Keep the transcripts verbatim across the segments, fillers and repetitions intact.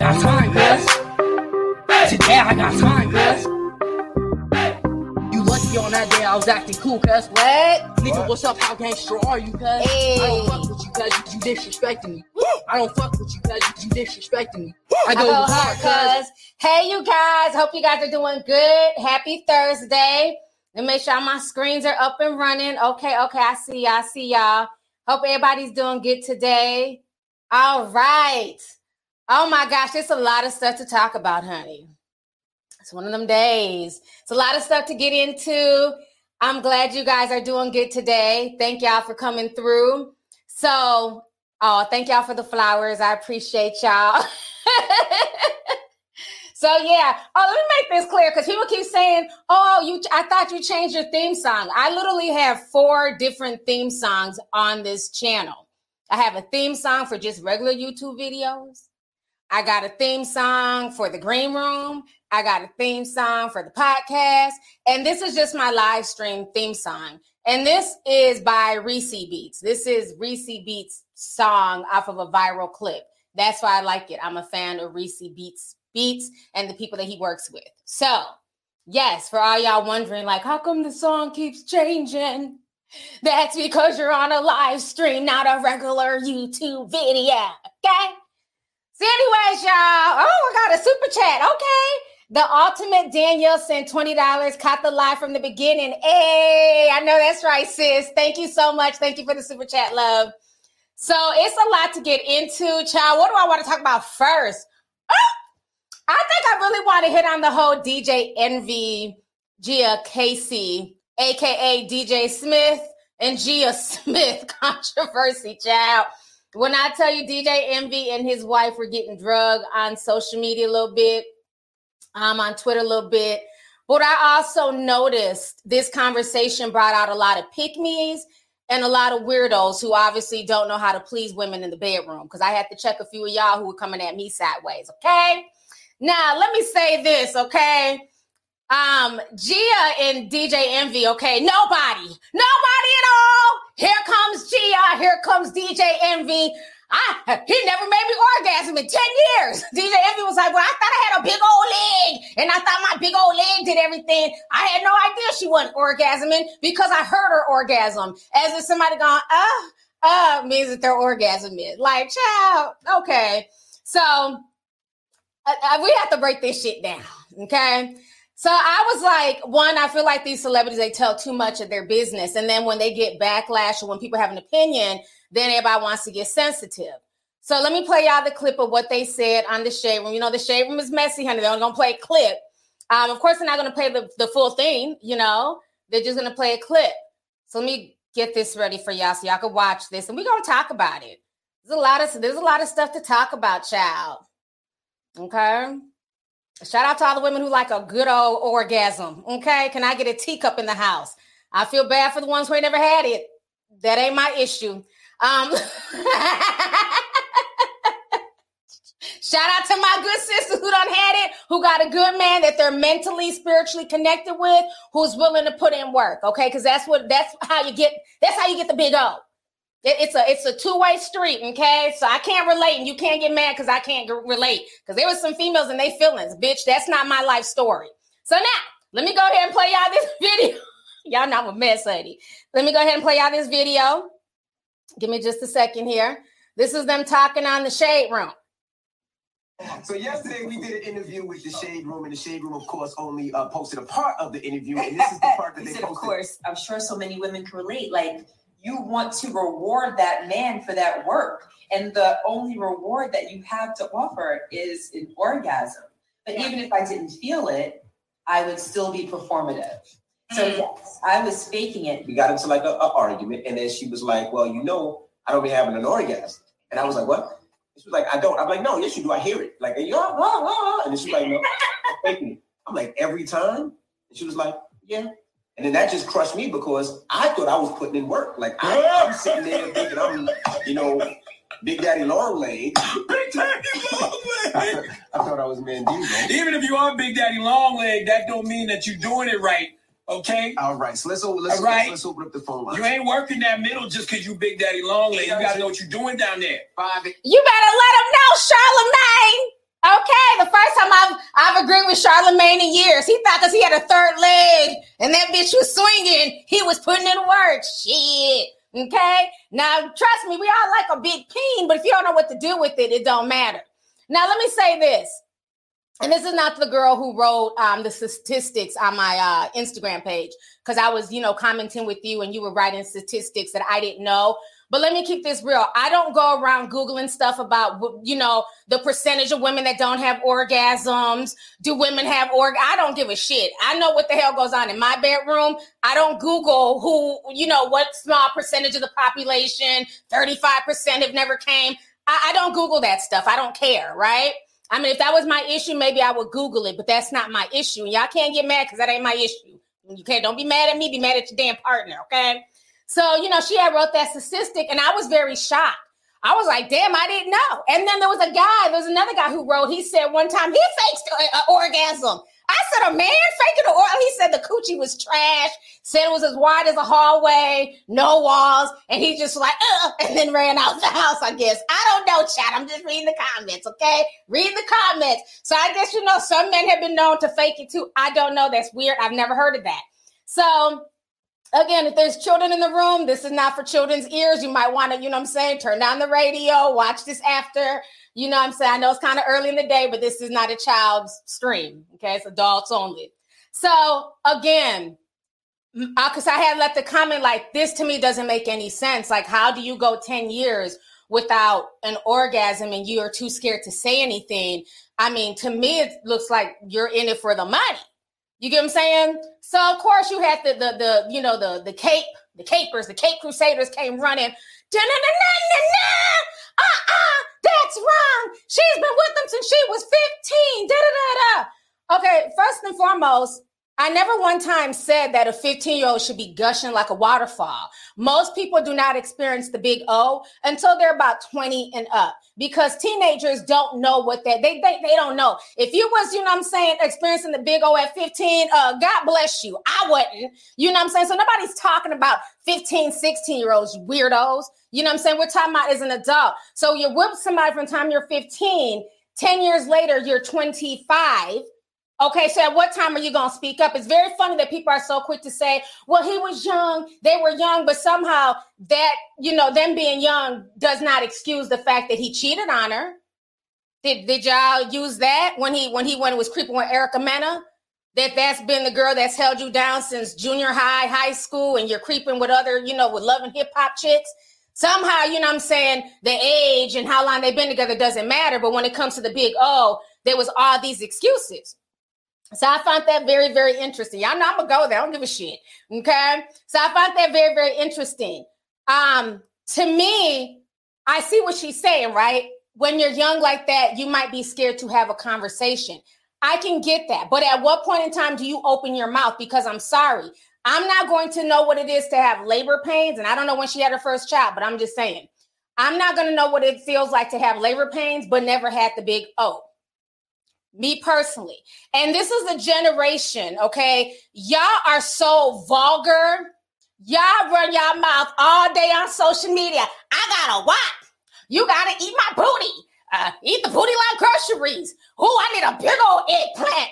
got time, cuz. Today I got time, cuz. You lucky on that day I was acting cool, cuz. What? Nigga, What? what's up? How gangster are you, cuz? Hey. I don't fuck with you, cuz. You disrespecting me. I don't fuck with you, cuz. You disrespecting me. I I go, go hard, hard, cuz. Hey, you guys. Hope you guys are doing good. Happy Thursday. And make sure my screens are up and running. Okay, okay. I see y'all. I see y'all. Hope everybody's doing good today. All right. Oh, my gosh. There's a lot of stuff to talk about, honey. It's one of them days. It's a lot of stuff to get into. I'm glad you guys are doing good today. Thank y'all for coming through. So, oh, thank y'all for the flowers. I appreciate y'all. So, yeah. Oh, let me make this clear because people keep saying, oh, you. I thought you changed your theme song. I literally have four different theme songs on this channel. I have a theme song for just regular YouTube videos. I got a theme song for the green room. I got a theme song for the podcast. And this is just my live stream theme song. And this is by Reese Beats. This is Reese Beats' song off of a viral clip. That's why I like it. I'm a fan of Reese Beats Beats and the people that he works with. So, yes, for all y'all wondering, like, how come the song keeps changing? That's because you're on a live stream, not a regular YouTube video, okay? So anyways, y'all, oh, I got a super chat, okay. The Ultimate Danielle sent twenty dollars, caught the live from the beginning. Hey, I know that's right, sis. Thank you so much. Thank you for the super chat, love. So it's a lot to get into, child. What do I want to talk about first? Oh, I think I really want to hit on the whole D J Envy, Gia Casey, a k a. D J Smith and Gia Smith controversy, child. When I tell you D J Envy and his wife were getting drugged on social media a little bit, um, on Twitter a little bit. But I also noticed this conversation brought out a lot of pick-me's and a lot of weirdos who obviously don't know how to please women in the bedroom, because I had to check a few of y'all who were coming at me sideways, okay? Now, let me say this, okay? Um, Gia and D J Envy, okay? Nobody, nobody at all. Here comes Gia, here comes D J Envy. I, he never made me orgasm in ten years. D J Envy was like, well, I thought I had a big old leg, and I thought my big old leg did everything. I had no idea she wasn't orgasming because I heard her orgasm. As if somebody going, uh, uh, means that they're orgasming. Like, child, okay. So, uh, uh, we have to break this shit down, okay? So I was like, one, I feel like these celebrities, they tell too much of their business. And then when they get backlash or when people have an opinion, then everybody wants to get sensitive. So let me play y'all the clip of what they said on the Shade Room. You know, the Shade Room is messy, honey. They're only going to play a clip. Um, of course, they're not going to play the, the full thing, you know. They're just going to play a clip. So let me get this ready for y'all so y'all can watch this. And we're going to talk about it. There's a lot of, there's a lot of stuff to talk about, child. Okay? Shout out to all the women who like a good old orgasm. Okay. Can I get a teacup in the house? I feel bad for the ones who ain't never had it. That ain't my issue. Um, shout out to my good sisters who done had it, who got a good man that they're mentally, spiritually connected with, who's willing to put in work. Okay. Cause that's what, that's how you get, that's how you get the big O. It's a it's a two-way street, okay? So I can't relate, and you can't get mad because I can't g- relate. Because there was some females and they feelings. Bitch, that's not my life story. So now, let me go ahead and play y'all this video. Y'all know I'm a mess, lady. Let me go ahead and play y'all this video. Give me just a second here. This is them talking on the Shade Room. So yesterday we did an interview with the Shade Room, and the Shade Room, of course, only uh, posted a part of the interview, and this is the part that they said, posted. Of course, I'm sure so many women can relate. Like, you want to reward that man for that work. And the only reward that you have to offer is an orgasm. But yeah. Even if I didn't feel it, I would still be performative. So yes, I was faking it. We got into like an argument, and then she was like, well, you know, I don't be having an orgasm. And I was like, what? She was like, I don't. I'm like, no, yes, you do. I hear it. Like, yeah, ah, ah, ah. And then she's like, no, I'm faking it. I'm like, every time? And she was like, yeah. And then that just crushed me because I thought I was putting in work. Like, I, I'm sitting there thinking I'm, you know, Big Daddy Long Leg. Big Daddy Long Leg. I, I thought I was Mandingo. Even if you are Big Daddy Long Leg, that don't mean that you're doing it right. Okay? All right. So let's, let's, All right. let's, let's open up the phone line. You ain't working that middle just because you Big Daddy Long Leg. You got to know what you're doing down there. Five. You better let them know, Charlamagne. giving Charlemagne in years. He thought because he had a third leg and that bitch was swinging, he was putting in work. Shit. Okay? Now, trust me, we all like a big peen, but if you don't know what to do with it, it don't matter. Now, let me say this. And this is not the girl who wrote um, the statistics on my uh, Instagram page, because I was, you know, commenting with you and you were writing statistics that I didn't know. But let me keep this real. I don't go around Googling stuff about, you know, the percentage of women that don't have orgasms. Do women have org? I don't give a shit. I know what the hell goes on in my bedroom. I don't Google who, you know, what small percentage of the population, thirty-five percent have never came. I, I don't Google that stuff. I don't care, right? I mean, if that was my issue, maybe I would Google it, but that's not my issue. And y'all can't get mad because that ain't my issue. You can't, don't be mad at me, be mad at your damn partner, okay? So, you know, she had wrote that statistic and I was very shocked. I was like, damn, I didn't know. And then there was a guy, there was another guy who wrote, he said one time he faked an orgasm. I said, a man faking an orgasm? He said the coochie was trash, said it was as wide as a hallway, no walls, and he just like, ugh, and then ran out the house, I guess. I don't know, chat. I'm just reading the comments, okay? Read the comments. So I guess, you know, some men have been known to fake it too. I don't know. That's weird. I've never heard of that. So again, if there's children in the room, this is not for children's ears. You might want to, you know what I'm saying, turn down the radio, watch this after. You know what I'm saying? I know it's kind of early in the day, but this is not a child's stream. Okay, it's adults only. So again, because I had left a comment like, this to me doesn't make any sense. Like, how do you go ten years without an orgasm and you are too scared to say anything? I mean, to me, it looks like you're in it for the money. You get what I'm saying? So of course you had the the the you know the the cape the capers the Cape Crusaders came running. Uh-uh, that's wrong. She's been with them since she was fifteen. Da da da da. Okay, first and foremost, I never one time said that a fifteen-year-old should be gushing like a waterfall. Most people do not experience the big O until they're about twenty and up, because teenagers don't know what that, they, they, they don't know. If you was, you know what I'm saying, experiencing the big O at fifteen, uh, God bless you. I wasn't, you know what I'm saying? So nobody's talking about fifteen, sixteen-year-olds, weirdos. You know what I'm saying? We're talking about as an adult. So you whip somebody from the time you're fifteen, ten years later, you're twenty-five. Okay, so at what time are you going to speak up? It's very funny that people are so quick to say, well, he was young, they were young, but somehow that, you know, them being young does not excuse the fact that he cheated on her. Did, did y'all use that when he when he when he was creeping with Erica Mena? That that's been the girl that's held you down since junior high, high school, and you're creeping with other, you know, with loving hip hop chicks? Somehow, you know what I'm saying, the age and how long they've been together doesn't matter, but when it comes to the big O, there was all these excuses. So I found that very, very interesting. Y'all know I'm going to go there. I don't give a shit. Okay. So I found that very, very interesting. Um, to me, I see what she's saying, right? When you're young like that, you might be scared to have a conversation. I can get that. But at what point in time do you open your mouth? Because I'm sorry, I'm not going to know what it is to have labor pains. And I don't know when she had her first child, but I'm just saying, I'm not going to know what it feels like to have labor pains, but never had the big O. Me personally. And this is a generation, okay? Y'all are so vulgar. Y'all run y'all mouth all day on social media. I got a what? You got to eat my booty. Uh, eat the booty like groceries. Ooh, I need a big old eggplant.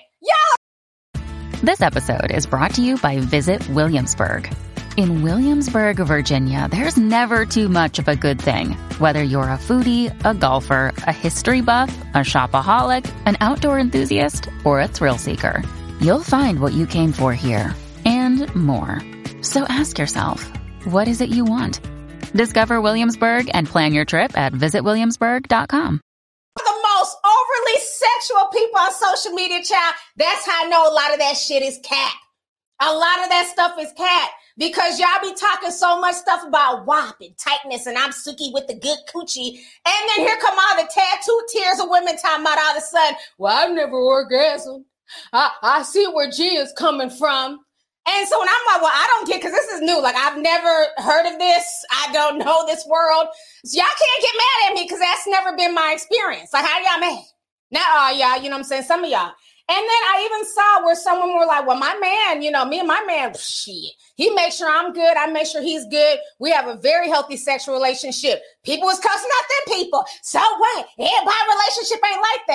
Y'all. This episode is brought to you by Visit Williamsburg. In Williamsburg, Virginia, there's never too much of a good thing. Whether you're a foodie, a golfer, a history buff, a shopaholic, an outdoor enthusiast, or a thrill seeker, you'll find what you came for here and more. So ask yourself, what is it you want? Discover Williamsburg and plan your trip at visit williamsburg dot com. The most overly sexual people on social media, child. That's how I know a lot of that shit is cat. A lot of that stuff is cat. Because y'all be talking so much stuff about W A P and tightness and I'm Suki with the good coochie. And then here come all the tattoo tears of women talking about all of a sudden, well, I've never orgasmed. I, I see where G is coming from. And so when I'm like, well, I don't get, because this is new. Like, I've never heard of this. I don't know this world. So y'all can't get mad at me because that's never been my experience. Like, how y'all mad? Not all y'all, you know what I'm saying? Some of y'all. And then I even saw where someone were like, well, my man, you know, me and my man, shit, he makes sure I'm good. I make sure he's good. We have a very healthy sexual relationship. People was cussing out them people. So what? Everybody's relationship ain't like that.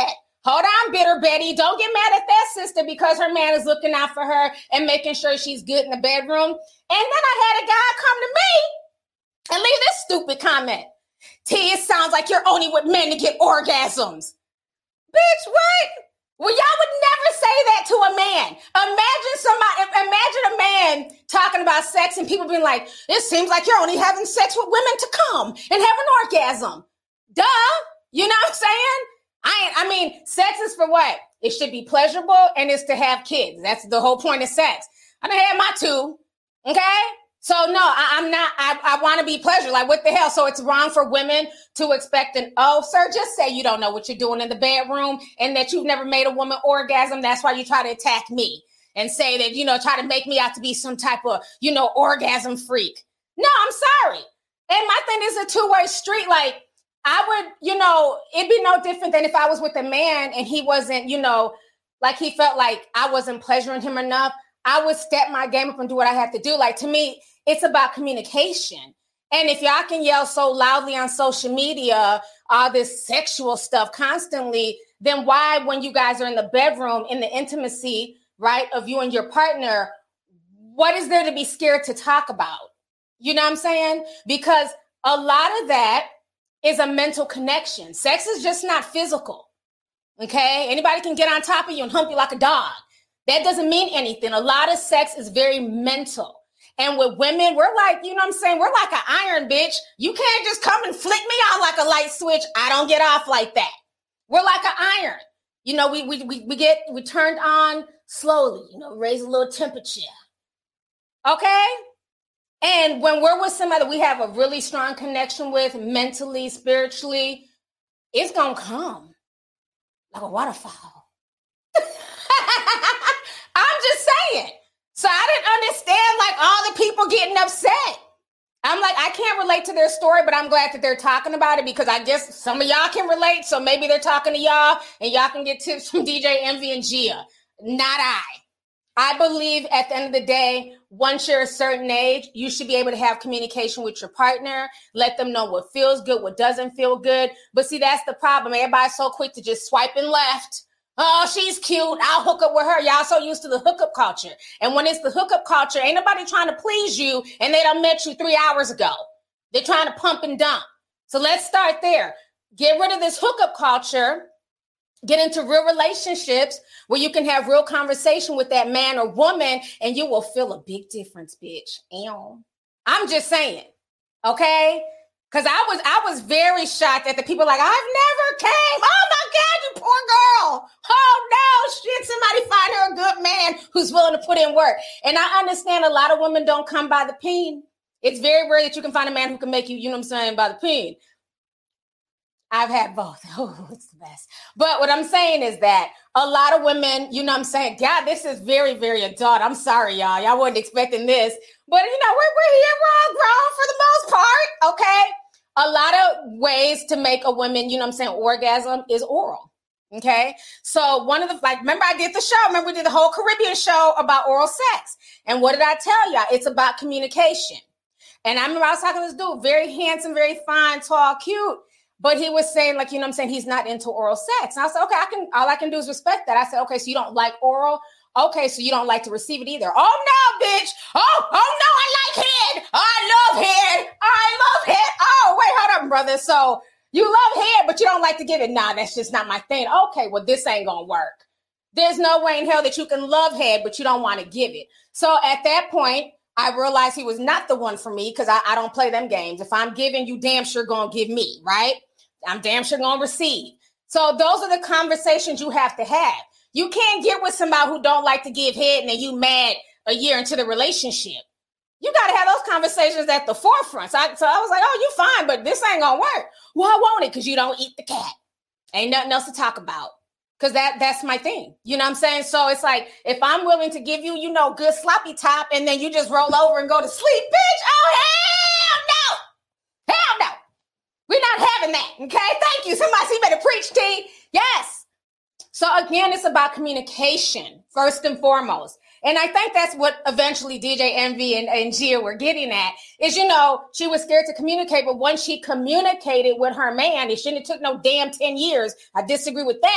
Hold on, bitter Betty. Don't get mad at that sister because her man is looking out for her and making sure she's good in the bedroom. And then I had a guy come to me and leave this stupid comment. T, it sounds like you're only with men to get orgasms. Bitch, what? Well, y'all would never say that to a man. Imagine somebody, imagine a man talking about sex and people being like, it seems like you're only having sex with women to come and have an orgasm. Duh. You know what I'm saying? I ain't, I mean, sex is for what? It should be pleasurable and it's to have kids. That's the whole point of sex. I done had my two. Okay? So no, I, I'm not, I, I want to be pleasure. Like what the hell? So it's wrong for women to expect an, oh, sir, just say you don't know what you're doing in the bedroom and that you've never made a woman orgasm. That's why you try to attack me and say that, you know, try to make me out to be some type of, you know, orgasm freak. No, I'm sorry. And my thing is a two-way street. Like I would, you know, it'd be no different than if I was with a man and he wasn't, you know, like he felt like I wasn't pleasuring him enough. I would step my game up and do what I have to do. Like to me, it's about communication. And if y'all can yell so loudly on social media, all this sexual stuff constantly, then why, when you guys are in the bedroom, in the intimacy, right, of you and your partner, what is there to be scared to talk about? You know what I'm saying? Because a lot of that is a mental connection. Sex is just not physical. Okay? Anybody can get on top of you and hump you like a dog. That doesn't mean anything. A lot of sex is very mental. And with women, we're like, you know what I'm saying? We're like an iron, bitch. You can't just come and flick me on like a light switch. I don't get off like that. We're like an iron. You know, we we we, we get, we turned on slowly, you know, raise a little temperature. Okay? And when we're with somebody we have a really strong connection with mentally, spiritually, it's going to come like a waterfall. I'm just saying. So I didn't understand like all the people getting upset. I'm like, I can't relate to their story, but I'm glad that they're talking about it because I guess some of y'all can relate. So maybe they're talking to y'all and y'all can get tips from D J Envy and Gia. Not I. I believe at the end of the day, once you're a certain age, you should be able to have communication with your partner, let them know what feels good, what doesn't feel good. But see, that's the problem. Everybody's so quick to just swipe and left. Oh, she's cute. I'll hook up with her. Y'all so used to the hookup culture. And when it's the hookup culture, ain't nobody trying to please you and they done met you three hours ago. They're trying to pump and dump. So let's start there. Get rid of this hookup culture. Get into real relationships where you can have real conversation with that man or woman and you will feel a big difference, bitch. Ew. I'm just saying, okay? Because I was I was very shocked at the people like, I've never came. Oh, my God, you poor girl. Oh, no, shit, somebody find her a good man who's willing to put in work. And I understand a lot of women don't come by the peen. It's very rare that you can find a man who can make you, you know what I'm saying, by the peen. I've had both. Oh, it's the best. But what I'm saying is that a lot of women, you know what I'm saying, God, this is very, very adult. I'm sorry, y'all. Y'all wasn't expecting this. But, you know, we're, we're here. We're all grown for the most part, okay? A lot of ways to make a woman, you know what I'm saying, orgasm is oral, okay? So one of the, like, remember I did the show. Remember we did the whole Caribbean show about oral sex. And what did I tell y'all? It's about communication. And I remember I was talking to this dude, very handsome, very fine, tall, cute. But he was saying, like, you know what I'm saying, he's not into oral sex. And I said, okay, I can, all I can do is respect that. I said, okay, so you don't like oral? Okay, so you don't like to receive it either. Oh, no, bitch. Oh, oh, no, I like head. I love head. I love head. Oh, wait, hold up, brother. So you love head, but you don't like to give it. Nah, that's just not my thing. Okay, well, this ain't going to work. There's no way in hell that you can love head, but you don't want to give it. So at that point, I realized he was not the one for me because I, I don't play them games. If I'm giving, you damn sure going to give me, right? I'm damn sure going to receive. So those are the conversations you have to have. You can't get with somebody who don't like to give head and then you mad a year into the relationship. You got to have those conversations at the forefront. So I, so I was like, oh, you fine, but this ain't going to work. Well, I want it because you don't eat the cat. Ain't nothing else to talk about. Because that, that's my thing. You know what I'm saying? So it's like, if I'm willing to give you, you know, good sloppy top and then you just roll over and go to sleep, bitch, oh, hell no. Hell no. We're not having that, okay? Thank you. Somebody see better preach, T. Yes. So again, it's about communication, first and foremost. And I think that's what eventually D J Envy and, and Gia were getting at, is, you know, she was scared to communicate, but once she communicated with her man, it shouldn't have took no damn ten years. I disagree with that.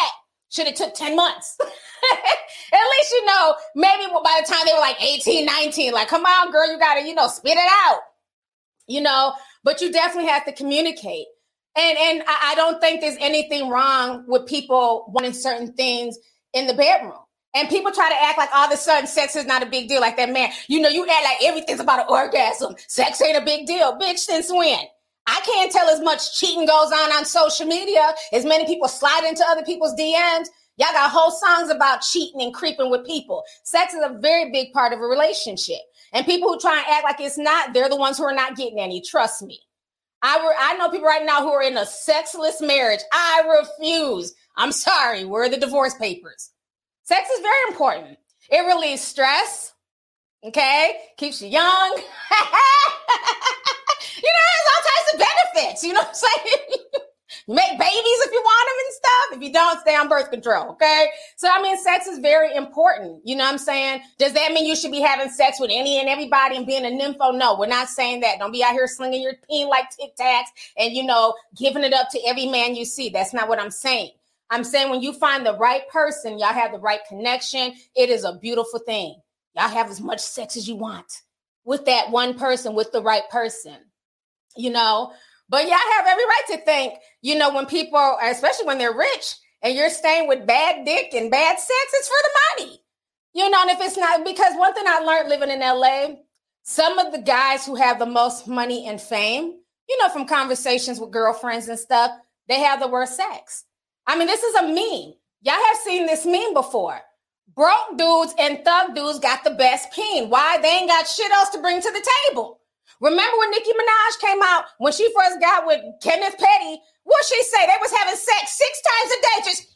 should have took ten months. At least, you know, maybe by the time they were like eighteen, nineteen, like, come on, girl, you got to, you know, spit it out, you know, but you definitely have to communicate. And and I, I don't think there's anything wrong with people wanting certain things in the bedroom. And people try to act like all of a sudden sex is not a big deal. Like that man, you know, you act like everything's about an orgasm. Sex ain't a big deal. Bitch, since when? I can't tell as much cheating goes on on social media, as many people slide into other people's D Ms. Y'all got whole songs about cheating and creeping with people. Sex is a very big part of a relationship. And people who try and act like it's not, they're the ones who are not getting any. Trust me. I, re- I know people right now who are in a sexless marriage. I refuse. I'm sorry. Where are the divorce papers? Sex is very important. It relieves stress. Okay? Keeps you young. You know, there's all types of benefits. You know what I'm saying? You make babies if you want them and stuff. If you don't, stay on birth control, okay? So, I mean, sex is very important. You know what I'm saying? Does that mean you should be having sex with any and everybody and being a nympho? No, we're not saying that. Don't be out here slinging your peen like Tic Tacs and, you know, giving it up to every man you see. That's not what I'm saying. I'm saying when you find the right person, y'all have the right connection, it is a beautiful thing. Y'all have as much sex as you want with that one person, with the right person, you know? But y'all have every right to think, you know, when people, especially when they're rich and you're staying with bad dick and bad sex, it's for the money. You know, and if it's not, because one thing I learned living in L A, some of the guys who have the most money and fame, you know, from conversations with girlfriends and stuff, they have the worst sex. I mean, this is a meme. Y'all have seen this meme before. Broke dudes and thug dudes got the best peen. Why? They ain't got shit else to bring to the table. Remember when Nicki Minaj came out, when she first got with Kenneth Petty, what she say? They was having sex six times a day, just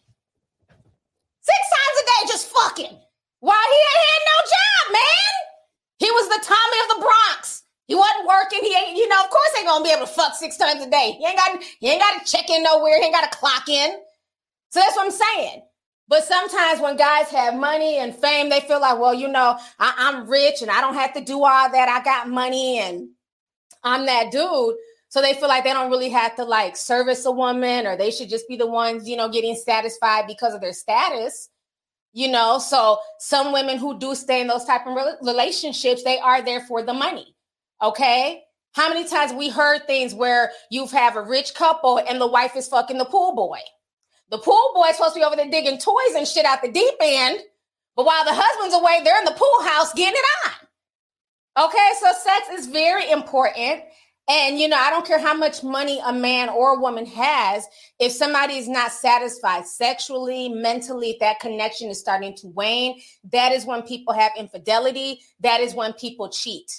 six times a day, just fucking. While he ain't had no job, man. He was the Tommy of the Bronx. He wasn't working. He ain't, you know, of course ain't gonna be able to fuck six times a day. He ain't got, he ain't got to check in nowhere. He ain't got to clock in. So that's what I'm saying. But sometimes when guys have money and fame, they feel like, well, you know, I, I'm rich and I don't have to do all that. I got money and I'm that dude. So they feel like they don't really have to like service a woman, or they should just be the ones, you know, getting satisfied because of their status, you know. So some women who do stay in those type of re- relationships, they are there for the money. Okay. How many times we heard things where you have a rich couple and the wife is fucking the pool boy? The pool boy is supposed to be over there digging toys and shit out the deep end. But while the husband's away, they're in the pool house getting it on. Okay, so sex is very important. And, you know, I don't care how much money a man or a woman has. If somebody is not satisfied sexually, mentally, that connection is starting to wane. That is when people have infidelity. That is when people cheat.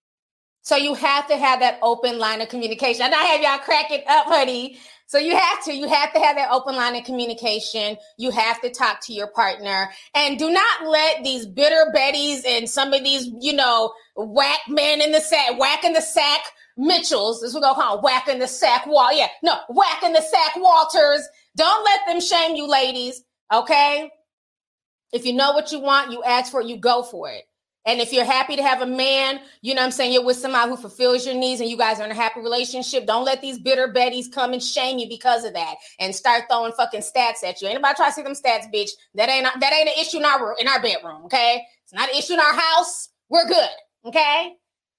So you have to have that open line of communication. And I have y'all crack it up, honey. So you have to, you have to have that open line of communication. You have to talk to your partner, and do not let these bitter Bettys and some of these, you know, whack men in the sack, whack in the sack Mitchells. This is what we're going to call them, whack in the sack Wall. Yeah, no, whack in the sack Walters. Don't let them shame you, ladies. Okay. If you know what you want, you ask for it, you go for it. And if you're happy to have a man, you know what I'm saying, you're with somebody who fulfills your needs and you guys are in a happy relationship, don't let these bitter Bettys come and shame you because of that and start throwing fucking stats at you. Anybody try to see them stats, bitch? That ain't that ain't an issue in our in our bedroom, okay? It's not an issue in our house. We're good, okay?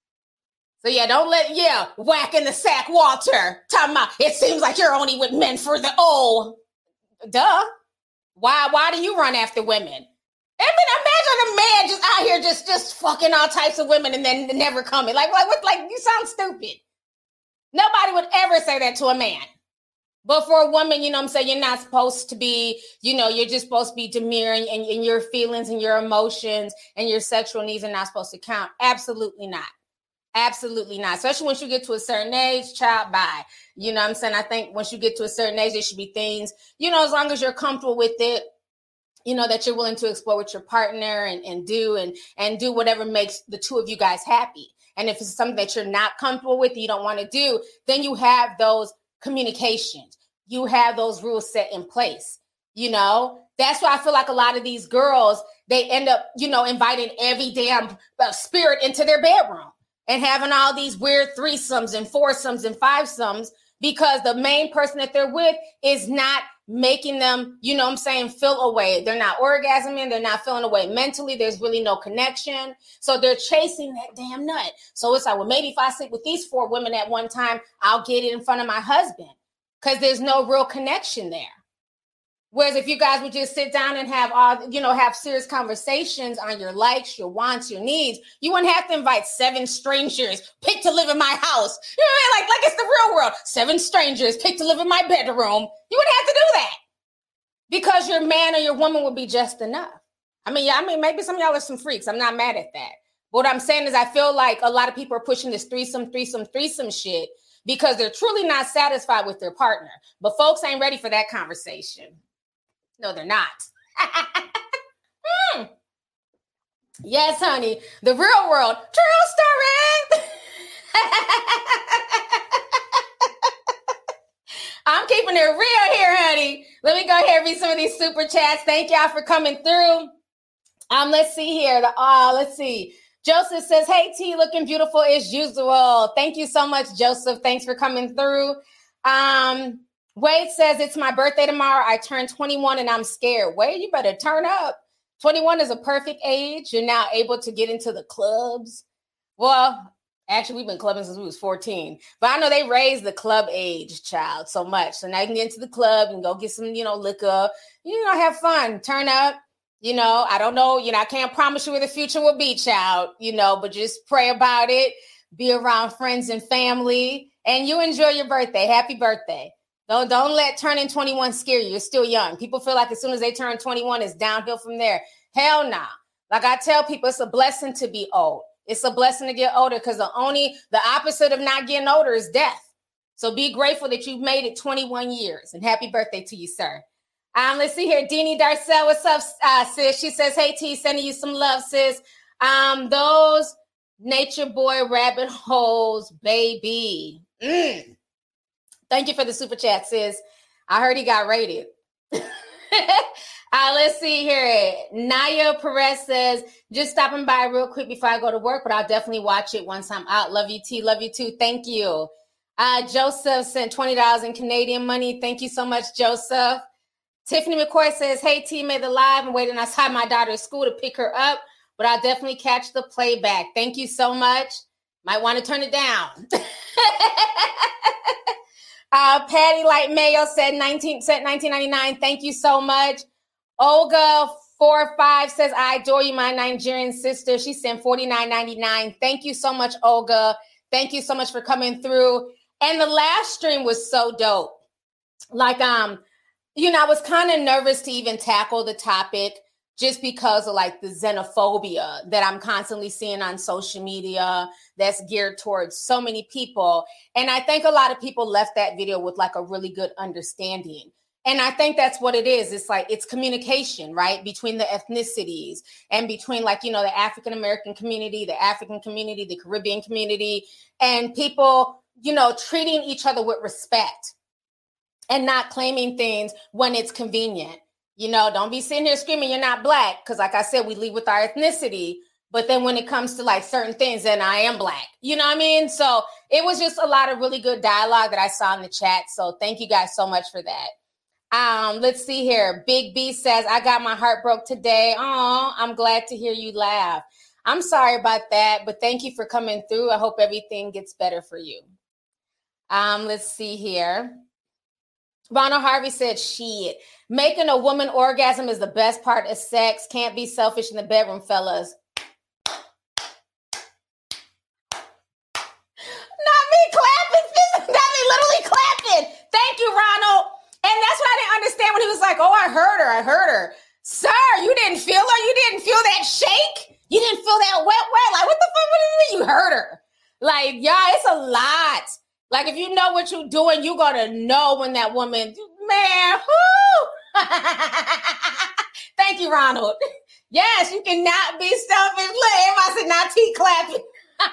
So yeah, don't let, yeah, whack in the sack, Walter. Talking about, it seems like you're only with men for the, oh, duh. Why, why do you run after women? I mean, imagine a man just out here just, just fucking all types of women and then never coming. Like, like, what, like, you sound stupid. Nobody would ever say that to a man. But for a woman, you know what I'm saying, you're not supposed to be, you know, you're just supposed to be demure, and, and, and your feelings and your emotions and your sexual needs are not supposed to count. Absolutely not. Absolutely not. Especially once you get to a certain age, child, bye. You know what I'm saying? I think once you get to a certain age, there should be things, you know, as long as you're comfortable with it, you know, that you're willing to explore with your partner and, and do and, and do whatever makes the two of you guys happy. And if it's something that you're not comfortable with, you don't want to do, then you have those communications. You have those rules set in place. You know, that's why I feel like a lot of these girls, they end up, you know, inviting every damn uh, spirit into their bedroom and having all these weird threesomes and foursomes and fivesomes, because the main person that they're with is not making them, you know what I'm saying, feel away. They're not orgasming. They're not feeling away mentally. There's really no connection. So they're chasing that damn nut. So it's like, well, maybe if I sleep with these four women at one time, I'll get it in front of my husband, because there's no real connection there. Whereas if you guys would just sit down and have all, you know, have serious conversations on your likes, your wants, your needs, you wouldn't have to invite seven strangers picked to live in my house. You know what I mean? Like, like it's the real world. Seven strangers picked to live in my bedroom. You wouldn't have to do that, because your man or your woman would be just enough. I mean, yeah, I mean, maybe some of y'all are some freaks. I'm not mad at that. But what I'm saying is I feel like a lot of people are pushing this threesome, threesome, threesome shit because they're truly not satisfied with their partner. But folks ain't ready for that conversation. No, they're not. mm. Yes, honey. The real world. True story. I'm keeping it real here, honey. Let me go ahead and read some of these super chats. Thank y'all for coming through. Um, let's see here. The oh, let's see. Joseph says, "Hey T, looking beautiful as usual." Thank you so much, Joseph. Thanks for coming through. Um, Wade says, "It's my birthday tomorrow. I turned twenty-one and I'm scared." Wade, you better turn up. twenty-one is a perfect age. You're now able to get into the clubs. Well, actually, we've been clubbing since we was fourteen. But I know they raised the club age, child, so much. So now you can get into the club and go get some, you know, liquor. You know, have fun. Turn up. You know, I don't know. You know, I can't promise you where the future will be, child. You know, but just pray about it. Be around friends and family. And you enjoy your birthday. Happy birthday. Don't, don't let turning twenty-one scare you. You're still young. People feel like as soon as they turn twenty-one, it's downhill from there. Hell nah. Like I tell people, it's a blessing to be old. It's a blessing to get older, because the only, the opposite of not getting older is death. So be grateful that you've made it twenty-one years, and happy birthday to you, sir. Um, let's see here. Deanie Darcel, what's up, uh, sis? She says, "Hey, T, sending you some love, sis. Um, those nature boy rabbit holes, baby." Mm. Thank you for the super chat, sis. I heard he got rated. uh, let's see here. Naya Perez says, "Just stopping by real quick before I go to work, but I'll definitely watch it once I'm out. Love you, T. Love you, too. Thank you." Uh, Joseph sent twenty dollars in Canadian money. Thank you so much, Joseph. Tiffany McCoy says, "Hey, T, made the live. I'm waiting outside my daughter's school to pick her up, but I'll definitely catch the playback. Thank you so much. Might want to turn it down." Uh, Patty Light Mayo said nineteen said nineteen ninety-nine. Thank you so much. Olga four five says, "I adore you, my Nigerian sister." She sent forty-nine ninety-nine. Thank you so much, Olga. Thank you so much for coming through. And the last stream was so dope. Like, um, you know, I was kind of nervous to even tackle the topic, just because of like the xenophobia that I'm constantly seeing on social media that's geared towards so many people. And I think a lot of people left that video with like a really good understanding. And I think that's what it is. It's like, it's communication, right? Between the ethnicities and between like, you know, the African-American community, the African community, the Caribbean community, and people, you know, treating each other with respect and not claiming things when it's convenient. You know, don't be sitting here screaming you're not Black, because like I said, we lead with our ethnicity. But then when it comes to like certain things, then I am Black. You know what I mean? So it was just a lot of really good dialogue that I saw in the chat. So thank you guys so much for that. Um, let's see here. Big B says, "I got my heart broke today. Oh, I'm glad to hear you laugh." I'm sorry about that, but thank you for coming through. I hope everything gets better for you. Um, let's see here. Ronald Harvey said, "Shit. Making a woman orgasm is the best part of sex. Can't be selfish in the bedroom, fellas." Not me clapping. Not me literally clapping. Thank you, Ronald. And that's what I didn't understand when he was like, "Oh, I heard her. I heard her." Sir, you didn't feel her? You didn't feel that shake? You didn't feel that wet wet? Like, what the fuck? What do you mean you heard her? Like, yeah, it's a lot. Like, if you know what you're doing, you're going to know when that woman, man, whoo. Thank you, Ronald. Yes, you cannot be selfish. Look, everybody said not T clapping.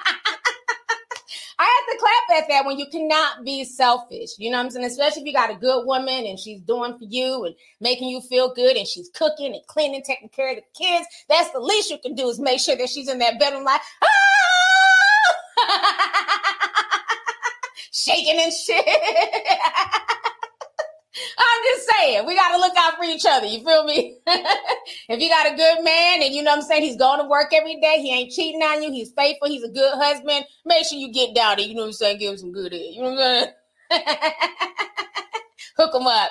I have to clap at that when you cannot be selfish. You know what I'm saying? Especially if you got a good woman and she's doing for you and making you feel good and she's cooking and cleaning, taking care of the kids. That's the least you can do is make sure that she's in that bedroom like, ah! shaking and shit. I'm just saying, we got to look out for each other. You feel me? If you got a good man and you know what I'm saying, he's going to work every day. He ain't cheating on you. He's faithful. He's a good husband. Make sure you get down there. You know what I'm saying? Give him some good head. You know what I'm saying? Hook him up.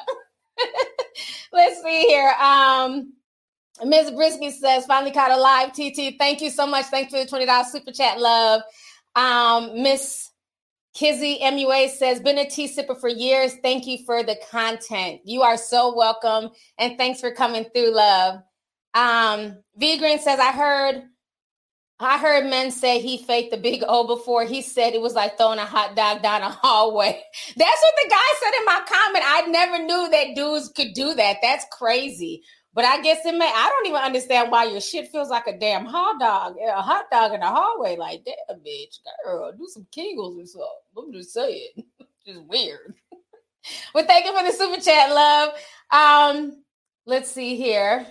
Let's see here. Um, Miz Brisky says, finally caught a live. T T, thank you so much. Thanks for the twenty dollars super chat, love. Um, Miss Kizzy M U A says, been a tea sipper for years. Thank you for the content. You are so welcome. And thanks for coming through, love. Um, V Green says, I heard, I heard men say he faked the big O before. He said it was like throwing a hot dog down a hallway. That's what the guy said in my comment. I never knew that dudes could do that. That's crazy. But I guess it may, I don't even understand why your shit feels like a damn hot dog, a hot dog in the hallway. Like, damn, bitch, girl, do some Kegels or something. I'm just saying. Just weird. Well, thank you for the super chat, love. Um, let's see here.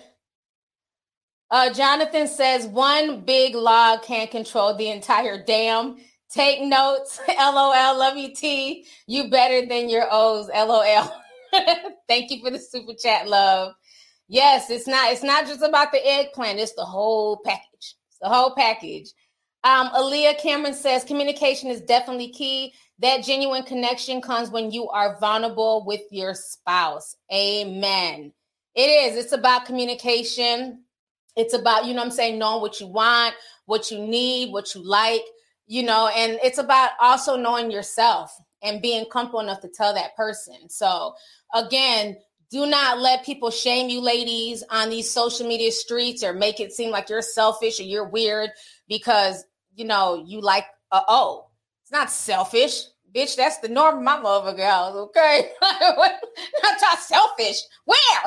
Uh, Jonathan says, one big log can't control the entire dam. Take notes. LOL. Love you, T. You better than your O's. LOL. Thank you for the super chat, love. Yes, it's not, it's not just about the eggplant. It's the whole package. It's the whole package. Um, Aaliyah Cameron says, communication is definitely key. That genuine connection comes when you are vulnerable with your spouse. Amen. It is. It's about communication. It's about, you know what I'm saying, knowing what you want, what you need, what you like, you know, and it's about also knowing yourself and being comfortable enough to tell that person. So again, do not let people shame you, ladies, on these social media streets or make it seem like you're selfish or you're weird because, you know, you like a O. It's not selfish. Bitch, that's the norm of my motherfucking house, okay? Not y'all selfish. Where?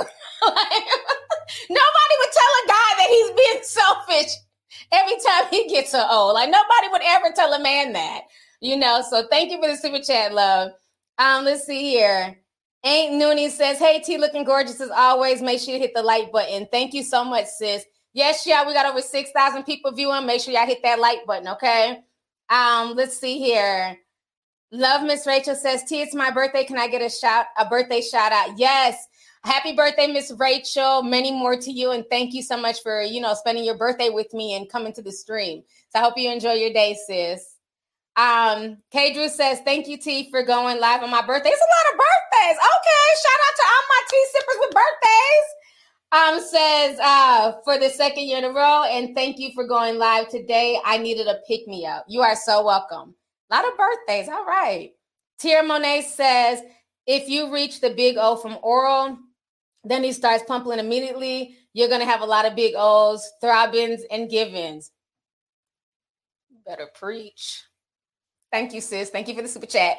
Nobody would tell a guy that he's being selfish every time he gets an O. Like, nobody would ever tell a man that, you know? So thank you for the super chat, love. Um, let's see here. Ain't Noonie says, hey, T, looking gorgeous as always. Make sure you hit the like button. Thank you so much, sis. Yes, y'all, we got over six thousand people viewing. Make sure y'all hit that like button, okay? Um, let's see here. Love Miss Rachel says, T, it's my birthday. Can I get a shout, a birthday shout out? Yes. Happy birthday, Miss Rachel. Many more to you. And thank you so much for, you know, spending your birthday with me and coming to the stream. So I hope you enjoy your day, sis. Um, K Drew says, thank you, T, for going live on my birthday. It's a lot of birthdays. Okay. Shout out to all my T sippers with birthdays. Um, says, uh, for the second year in a row. And thank you for going live today. I needed a pick me up. You are so welcome. A lot of birthdays. All right. Tia Monet says, if you reach the big O from oral, then he starts pumping immediately. You're going to have a lot of big O's, throbbins, and give-ins. Better preach. Thank you, sis. Thank you for the super chat.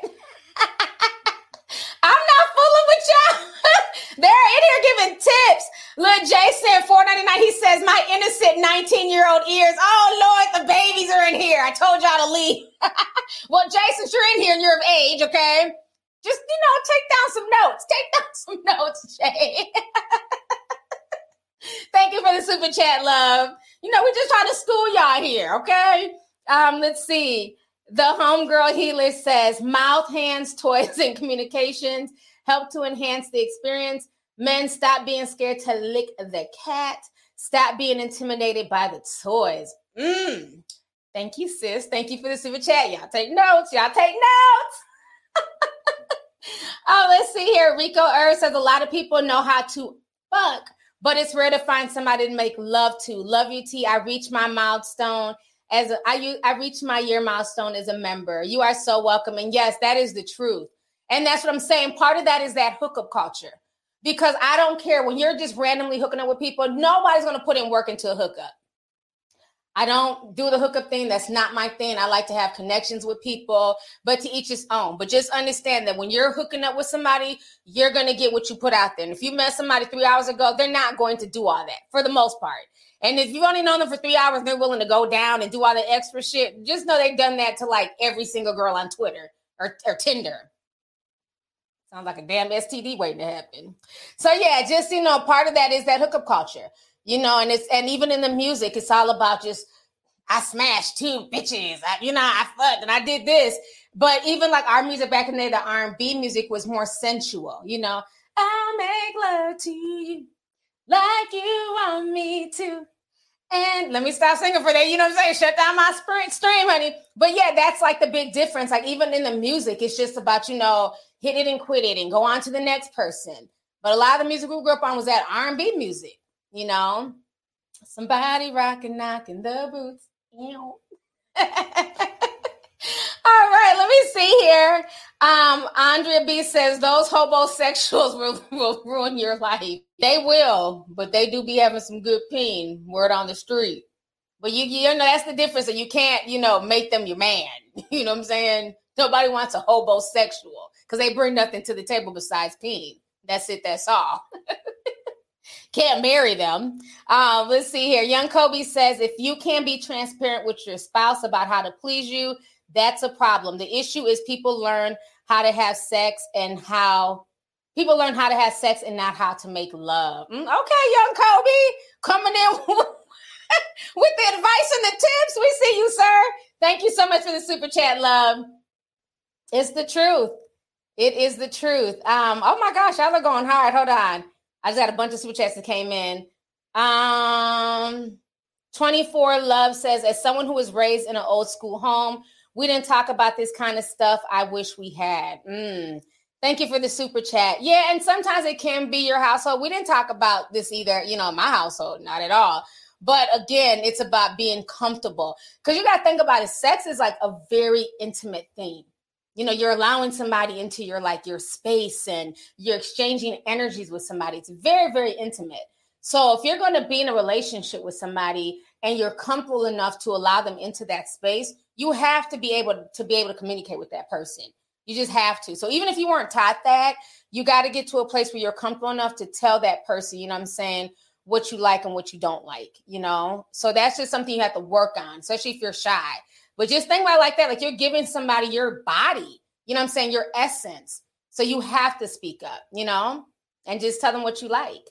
I'm not fooling with y'all. They're in here giving tips. Lil Jay said four ninety-nine. He says, my innocent nineteen-year-old ears. Oh, Lord, the babies are in here. I told y'all to leave. Well, Jay, since you're in here and you're of age, okay, just, you know, take down some notes. Take down some notes, Jay. Thank you for the super chat, love. You know, we're just trying to school y'all here, okay? Um, let's see. The homegirl healer says, mouth, hands, toys, and communications help to enhance the experience. Men, stop being scared to lick the cat. Stop being intimidated by the toys. Mm. Thank you, sis. Thank you for the super chat. Y'all take notes. Y'all take notes. Oh, let's see here. Rico Earth says, a lot of people know how to fuck, but it's rare to find somebody to make love to. Love you, T. I reached my milestone. As a, I, I reached my year milestone as a member. You are so welcome. And yes, that is the truth. And that's what I'm saying. Part of that is that hookup culture. Because I don't care when you're just randomly hooking up with people, nobody's going to put in work into a hookup. I don't do the hookup thing. That's not my thing. I like to have connections with people, but to each his own. But just understand that when you're hooking up with somebody, you're going to get what you put out there. And if you met somebody three hours ago, they're not going to do all that for the most part. And if you've only known them for three hours, they're willing to go down and do all the extra shit. Just know they've done that to like every single girl on Twitter or, or Tinder. Sounds like a damn S T D waiting to happen. So yeah, just, you know, part of that is that hookup culture, you know, and it's, and even in the music, it's all about just, I smashed two bitches, I, you know, I fucked and I did this. But even like our music back in the day, the R and B music was more sensual, you know, I'll make love to you like you want me to. And let me stop singing for that. You know what I'm saying? Shut down my sprint stream, honey. But yeah, that's like the big difference. Like even in the music, it's just about, you know, hit it and quit it and go on to the next person. But a lot of the music we grew up on was that R and B music, you know. Somebody rocking, knocking the boots. All right, let me see here. Um, Andrea B says those homosexuals will, will ruin your life. They will, but they do be having some good peen, word on the street. But you, you know, that's the difference. And you can't, you know, make them your man. You know what I'm saying? Nobody wants a homosexual because they bring nothing to the table besides peen. That's it. That's all. Can't marry them. Um, let's see here. Young Kobe says, if you can be transparent with your spouse about how to please you, that's a problem. The issue is people learn how to have sex and how people learn how to have sex and not how to make love. Mm, okay, young Kobe, coming in with the advice and the tips. We see you, sir. Thank you so much for the super chat, love. It's the truth. It is the truth. Um, oh my gosh, y'all are going hard. Hold on. I just got a bunch of super chats that came in. Um, twenty-four Love says, as someone who was raised in an old school home, we didn't talk about this kind of stuff. I wish we had. Mm. Thank you for the super chat. Yeah, and sometimes it can be your household. We didn't talk about this either, you know, my household, not at all. But again, it's about being comfortable. Because you got to think about it. Sex is like a very intimate thing. You know, you're allowing somebody into your, like, your space and you're exchanging energies with somebody. It's very, very intimate. So if you're going to be in a relationship with somebody and you're comfortable enough to allow them into that space, you have to be able to be able to communicate with that person. You just have to. So even if you weren't taught that, you got to get to a place where you're comfortable enough to tell that person, you know what I'm saying, what you like and what you don't like, you know? So that's just something you have to work on, especially if you're shy. But just think about it like that, like you're giving somebody your body, you know what I'm saying, your essence. So you have to speak up, you know, and just tell them what you like.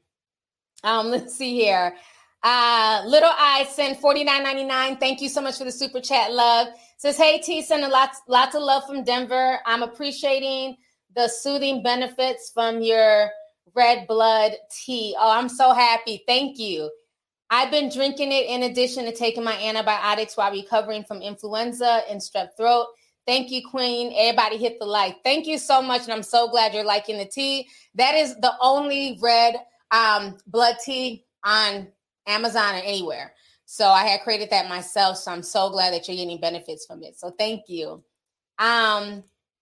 Um, let's see here. Uh, Little I sent forty-nine ninety-nine. Thank you so much for the super chat, love. Says, hey, T, sending lots, lots of love from Denver. I'm appreciating the soothing benefits from your red blood tea. Oh, I'm so happy. Thank you. I've been drinking it in addition to taking my antibiotics while recovering from influenza and strep throat. Thank you, Queen. Everybody hit the like. Thank you so much. And I'm so glad you're liking the tea. That is the only red um, blood tea on Amazon or anywhere. So I had created that myself. So I'm so glad that you're getting benefits from it. So thank you. Um,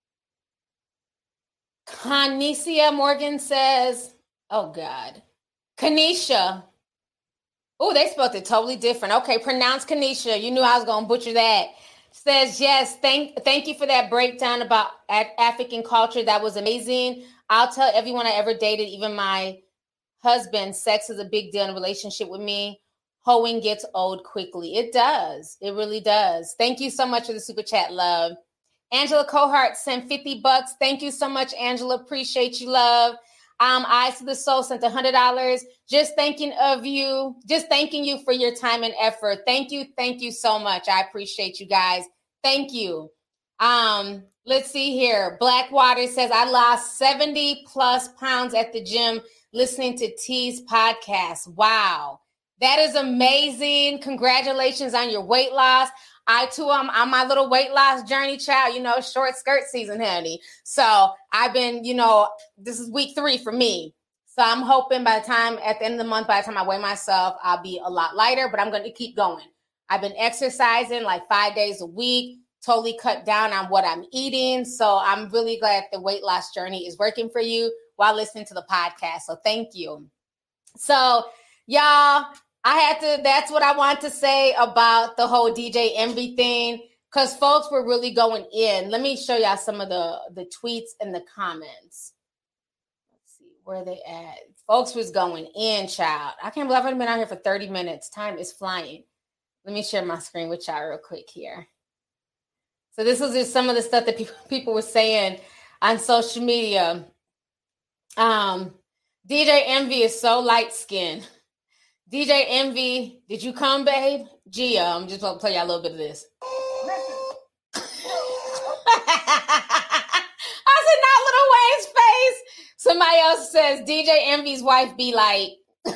Kanisha Morgan says, oh God, Kanisha. Oh, they spelled it totally different. Okay, pronounce Kanisha. You knew I was going to butcher that. Says, yes, thank thank you for that breakdown about African culture. That was amazing. I'll tell everyone I ever dated, even my husband, sex is a big deal in a relationship with me. Hoeing gets old quickly. It does. It really does. Thank you so much for the super chat, love. Angela Cohart sent fifty bucks. Thank you so much, Angela. Appreciate you, love. Um, Eyes to the Soul sent one hundred dollars. Just thanking of you, just thanking you for your time and effort. Thank you. Thank you so much. I appreciate you guys. Thank you. Um, let's see here. Blackwater says, I lost seventy plus pounds at the gym listening to T's podcast. Wow. That is amazing. Congratulations on your weight loss. I too am on my little weight loss journey, child, you know, short skirt season, honey. So I've been, you know, this is week three for me. So I'm hoping by the time at the end of the month, by the time I weigh myself, I'll be a lot lighter, but I'm going to keep going. I've been exercising like five days a week, totally cut down on what I'm eating. So I'm really glad the weight loss journey is working for you while listening to the podcast. So thank you. So y'all, I had to, that's what I want to say about the whole D J Envy thing, because folks were really going in. Let me show y'all some of the, the tweets and the comments. Let's see, where they at? Folks was going in, child. I can't believe I've been out here for thirty minutes. Time is flying. Let me share my screen with y'all real quick here. So this was just some of the stuff that people, people were saying on social media. Um, D J Envy is so light-skinned. D J Envy, did you come, babe? Gia, I'm just going to play y'all a little bit of this. I said, not Lil Wayne's face. Somebody else says D J Envy's wife be like.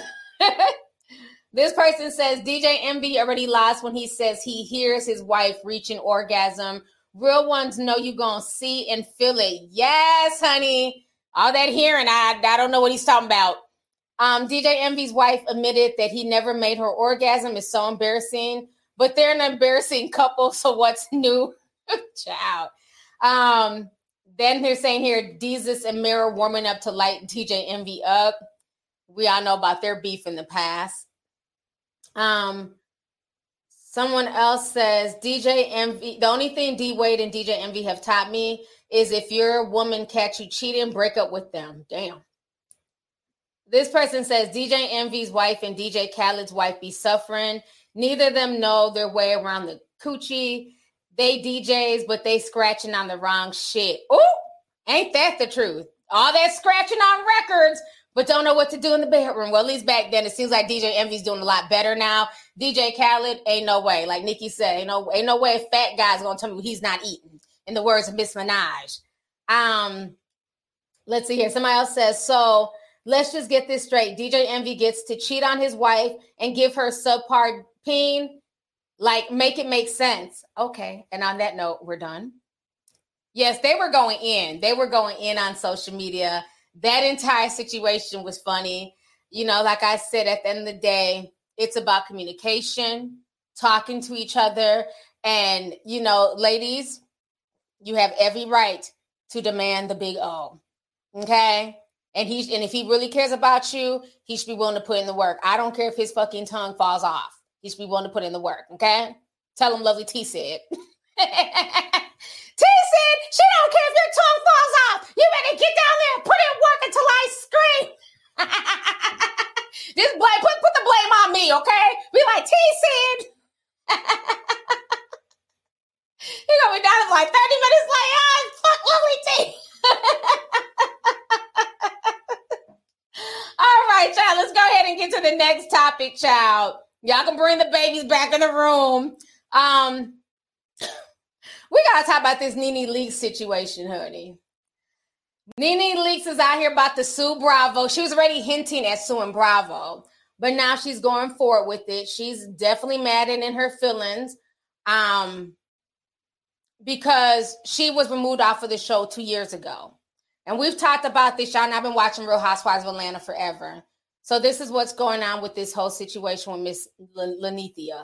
This person says D J Envy already lost when he says he hears his wife reaching orgasm. Real ones know you gonna see and feel it. Yes, honey. All that hearing, I, I don't know what he's talking about. Um, D J Envy's wife admitted that he never made her orgasm. It's so embarrassing. But they're an embarrassing couple, so what's new? Child. Um, then they're saying here, Jesus and Mira warming up to light D J Envy up. We all know about their beef in the past. Um, someone else says D J Envy. The only thing D Wade and D J Envy have taught me is if your woman catch you cheating, break up with them. Damn. This person says D J Envy's wife and D J Khaled's wife be suffering. Neither of them know their way around the coochie. They D Js, but they scratching on the wrong shit. Ooh, ain't that the truth? All that scratching on records, but don't know what to do in the bedroom. Well, at least back then, it seems like D J Envy's doing a lot better now. D J Khaled, ain't no way. Like Nikki said, ain't no, ain't no way a fat guy's going to tell me he's not eating, in the words of Miss Minaj. Um, let's see here. Somebody else says, so let's just get this straight. D J Envy gets to cheat on his wife and give her subpar peen. Like, make it make sense. Okay. And on that note, we're done. Yes, they were going in. They were going in on social media. That entire situation was funny. You know, like I said, at the end of the day, it's about communication, talking to each other. And, you know, ladies, you have every right to demand the big O. Okay? And he, and if he really cares about you, he should be willing to put in the work. I don't care if his fucking tongue falls off. He should be willing to put in the work. Okay? Tell him Lovely T said. T said, she don't care if your tongue falls off. You better get down there and put in work until I scream. Just blame, put, put the blame on me, okay? Be like, T said. He gonna be down in like thirty minutes like, ah, fuck Lovely T. All right, child, let's go ahead and get to the next topic, child. Y'all can bring the babies back in the room. Um, we gotta talk about this Nene Leakes situation, honey. Nene Leakes is out here about to sue Bravo. She was already hinting at suing Bravo, but now she's going forward with it. She's definitely mad and in her feelings, um, because she was removed off of the show two years ago. And we've talked about this, y'all, and I've been watching Real Housewives of Atlanta forever. So this is what's going on with this whole situation with Miss Lanithia.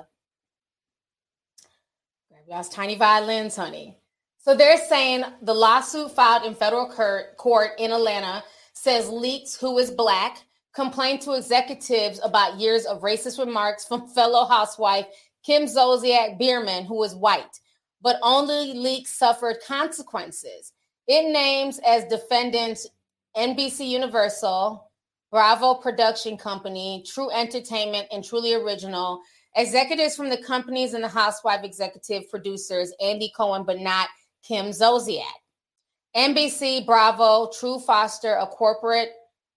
Y'all's tiny violins, honey. So they're saying the lawsuit filed in federal court in Atlanta says Leakes, who is Black, complained to executives about years of racist remarks from fellow housewife Kim Zolciak Biermann, who is white. But only Leakes suffered consequences. It names as defendants N B C Universal, Bravo Production Company, True Entertainment, and Truly Original. Executives from the companies and the housewife executive producers, Andy Cohen, but not Kim Zolciak. N B C, Bravo, True Foster, a corporate,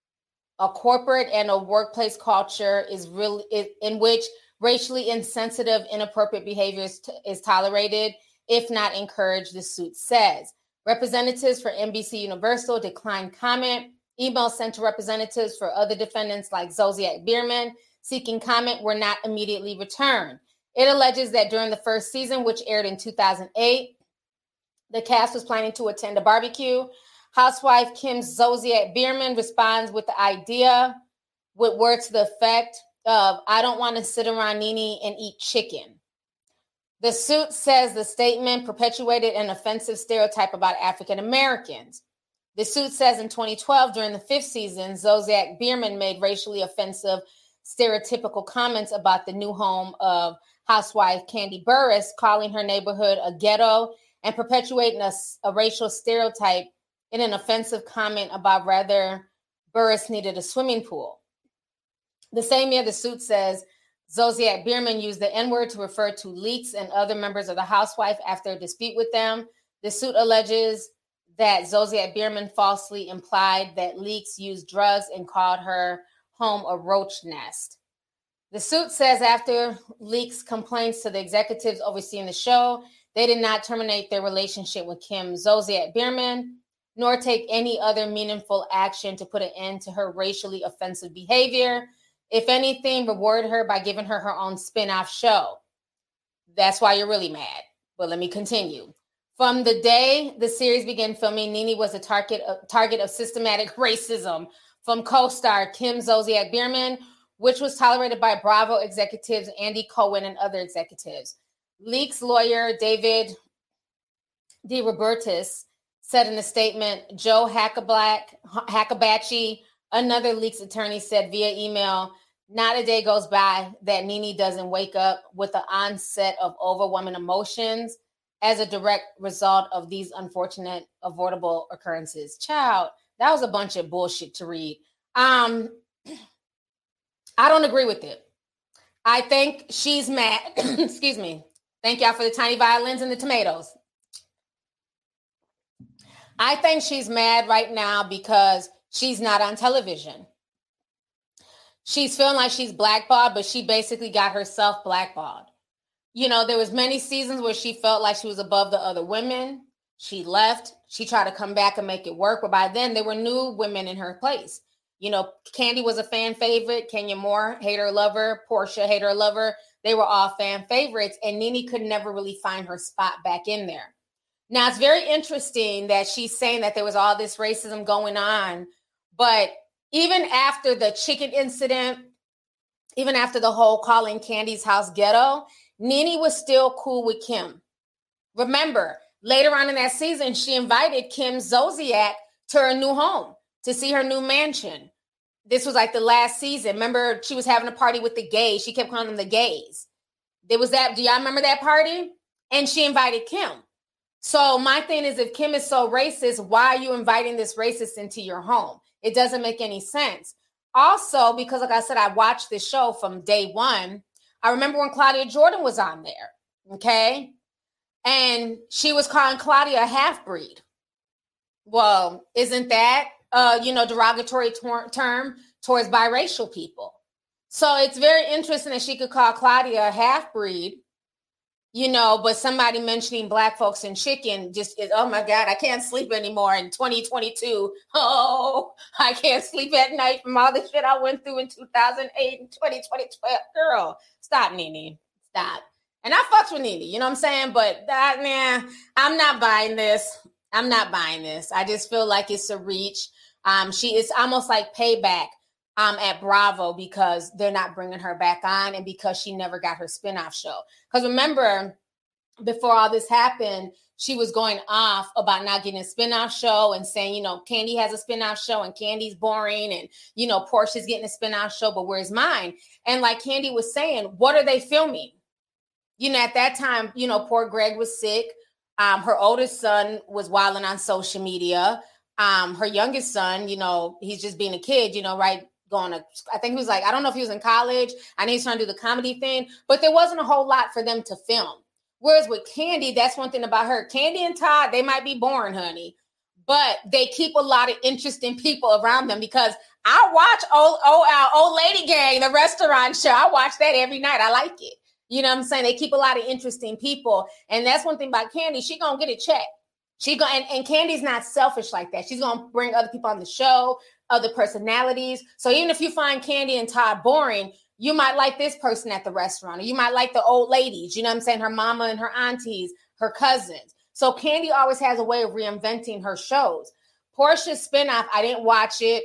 a corporate and a workplace culture is really in which racially insensitive, inappropriate behaviors t- is tolerated, if not encouraged, the suit says. Representatives for N B C Universal declined comment. Emails sent to representatives for other defendants like Zolciak Biermann seeking comment were not immediately returned. It alleges that during the first season, which aired in two thousand eight, the cast was planning to attend a barbecue. Housewife Kim Zolciak Biermann responds with the idea with words to the effect of, I don't want to sit around Nene and eat chicken. The suit says the statement perpetuated an offensive stereotype about African Americans. The suit says in twenty twelve, during the fifth season, Zolciak Biermann made racially offensive stereotypical comments about the new home of housewife Kandi Burruss, calling her neighborhood a ghetto and perpetuating a, a racial stereotype in an offensive comment about whether Burruss needed a swimming pool. The same year, the suit says Zolciak Biermann used the N-word to refer to Leakes and other members of the housewife after a dispute with them. The suit alleges that Zolciak Biermann falsely implied that Leakes used drugs and called her home a roach nest. The suit says after Leakes complaints to the executives overseeing the show, they did not terminate their relationship with Kim Zolciak Biermann. nor take any other meaningful action to put an end to her racially offensive behavior. If anything, reward her by giving her her own spin-off show. That's why you're really mad. But let me continue. From the day the series began filming, NeNe was a target of, target of systematic racism from co-star Kim Zolciak Biermann, which was tolerated by Bravo executives Andy Cohen and other executives. Leaks lawyer David DeRobertis said in a statement, Joe Hackablack, Hackabatchy, another Leaks attorney, said via email, not a day goes by that NeNe doesn't wake up with the onset of overwhelming emotions as a direct result of these unfortunate, avoidable occurrences. Child, that was a bunch of bullshit to read. Um, I don't agree with it. I think she's mad. Excuse me. Thank y'all for the tiny violins and the tomatoes. I think she's mad right now because she's not on television. She's feeling like she's blackballed, but she basically got herself blackballed. You know, there was many seasons where she felt like she was above the other women. She left. She tried to come back and make it work. But by then, there were new women in her place. You know, Kandi was a fan favorite. Kenya Moore, hater lover. Portia, hater lover. They were all fan favorites. And NeNe could never really find her spot back in there. Now, it's very interesting that she's saying that there was all this racism going on. But even after the chicken incident, even after the whole calling Kandi's house ghetto, NeNe was still cool with Kim. Remember, later on in that season, she invited Kim Zolciak to her new home to see her new mansion. This was like the last season. Remember, she was having a party with the gays. She kept calling them the gays. There was that. Do y'all remember that party? And she invited Kim. So my thing is, if Kim is so racist, why are you inviting this racist into your home? It doesn't make any sense. Also, because like I said, I watched this show from day one. I remember when Claudia Jordan was on there, okay? And she was calling Claudia a half-breed. Well, isn't that, uh, you know, derogatory tor- term towards biracial people? So it's very interesting that she could call Claudia a half-breed, you know, but somebody mentioning black folks and chicken just is, oh my God, I can't sleep anymore in twenty twenty-two. Oh, I can't sleep at night from all the shit I went through in two thousand eight and twenty twelve. Girl, stop, NeNe. Stop. And I fucks with NeNe, you know what I'm saying? But that, man, I'm not buying this. I'm not buying this. I just feel like it's a reach. Um, she is almost like payback um, at Bravo because they're not bringing her back on and because she never got her spinoff show. Because remember, before all this happened, she was going off about not getting a spinoff show and saying, you know, Kandi has a spinoff show and Kandi's boring and, you know, Portia's getting a spinoff show, but where's mine? And like Kandi was saying, what are they filming? You know, at that time, you know, poor Greg was sick. Um, her oldest son was wilding on social media. Um, her youngest son, you know, he's just being a kid, you know, right? Going to, I think he was like, I don't know if he was in college. I know he's trying to do the comedy thing, but there wasn't a whole lot for them to film. Whereas with Kandi, that's one thing about her. Kandi and Todd, they might be boring, honey, but they keep a lot of interesting people around them because I watch old, old, our Old Lady Gang, the restaurant show. I watch that every night. I like it. You know what I'm saying? They keep a lot of interesting people. And that's one thing about Kandi. She going to get a check. She go, and, and Kandi's not selfish like that. She's going to bring other people on the show, other personalities. So even if you find Kandi and Todd boring, you might like this person at the restaurant, or you might like the old ladies, you know what I'm saying? Her mama and her aunties, her cousins. So Kandi always has a way of reinventing her shows. Portia's spinoff, I didn't watch it.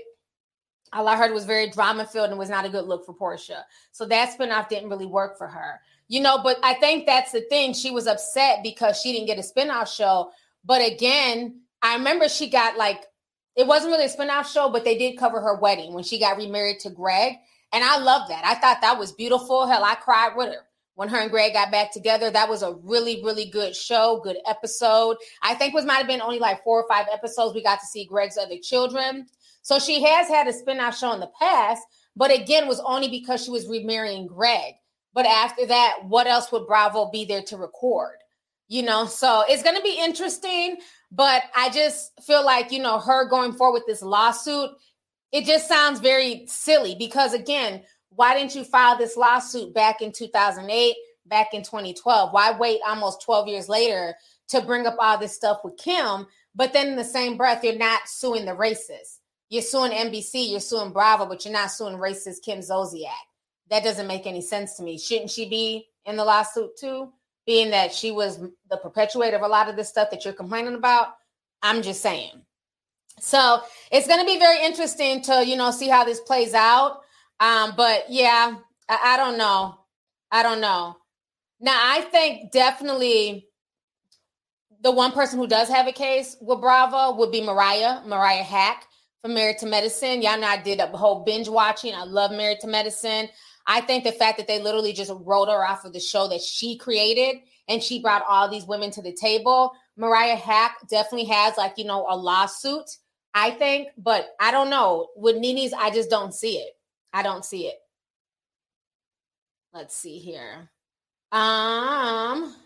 All I heard was very drama-filled and was not a good look for Portia. So that spinoff didn't really work for her. You know, but I think that's the thing. She was upset because she didn't get a spinoff show. But again, I remember she got like, it wasn't really a spinoff show, but they did cover her wedding when she got remarried to Greg. And I love that. I thought that was beautiful. Hell, I cried with her when her and Greg got back together. That was a really, really good show, good episode. I think it was might have been only like four or five episodes. We got to see Greg's other children. So she has had a spinoff show in the past, but again, was only because she was remarrying Greg. But after that, what else would Bravo be there to record? You know, so it's going to be interesting. But I just feel like, you know, her going forward with this lawsuit, it just sounds very silly because, again, why didn't you file this lawsuit back in two thousand eight, back in twenty twelve? Why wait almost twelve years later to bring up all this stuff with Kim But then in the same breath, you're not suing the racist. You're suing N B C, you're suing Bravo, but you're not suing racist Kim Zolciak. That doesn't make any sense to me. Shouldn't she be in the lawsuit too? Being that she was the perpetuator of a lot of this stuff that you're complaining about? I'm just saying. So it's going to be very interesting to, you know, see how this plays out. Um, but yeah, I, I don't know. I don't know. Now, I think definitely the one person who does have a case with Bravo would be Mariah, Mariah Hack from Married to Medicine. Y'all know I did a whole binge watching. I love Married to Medicine. I think the fact that they literally just wrote her off of the show that she created and she brought all these women to the table. Mariah Hack definitely has, like, you know, a lawsuit, I think, but I don't know. With Nene's, I just don't see it. I don't see it. Let's see here. Um,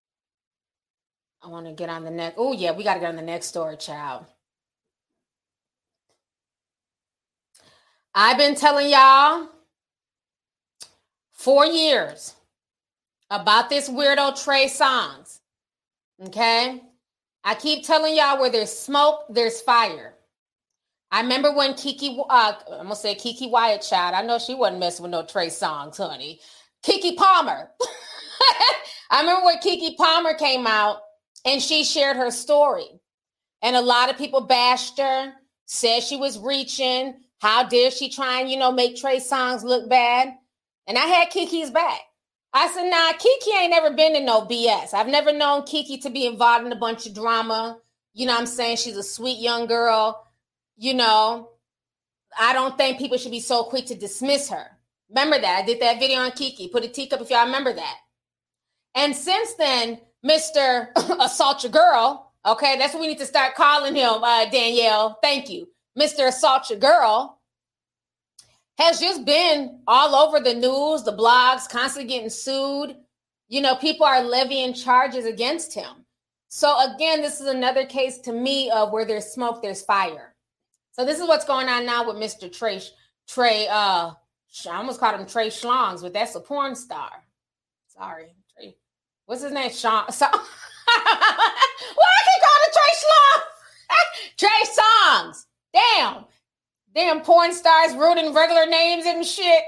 I want to get on the next. Oh, yeah, we got to get on the next story, child. I've been telling y'all for years about this weirdo Trey Songz. Okay? I keep telling y'all where there's smoke, there's fire. I remember when Kiki, uh, I'm going to say Kiki Wyatt, child. I know she wasn't messing with no Trey Songz, honey. Kiki Palmer. I remember when Kiki Palmer came out and she shared her story. And a lot of people bashed her, said she was reaching. How dare she try and, you know, make Trey Songz look bad? And I had Kiki's back. I said, nah, Kiki ain't never been in no B S. I've never known Kiki to be involved in a bunch of drama. You know what I'm saying? She's a sweet young girl. You know, I don't think people should be so quick to dismiss her. Remember that. I did that video on Kiki. Put a teacup if y'all remember that. And since then, Mister Assault Your Girl, okay, that's what we need to start calling him, uh, Danielle. Thank you. Mister Assault Your Girl has just been all over the news, the blogs, constantly getting sued. You know, people are levying charges against him. So again, this is another case to me of where there's smoke, there's fire. So this is what's going on now with Mister Trey, Trey, uh, I almost called him Trey Schlongs, but that's a porn star. Sorry, Trey. What's his name? Sean. So, well, I can call him Trey Schlongs. Trey Songz. Damn. Damn porn stars ruining regular names and shit.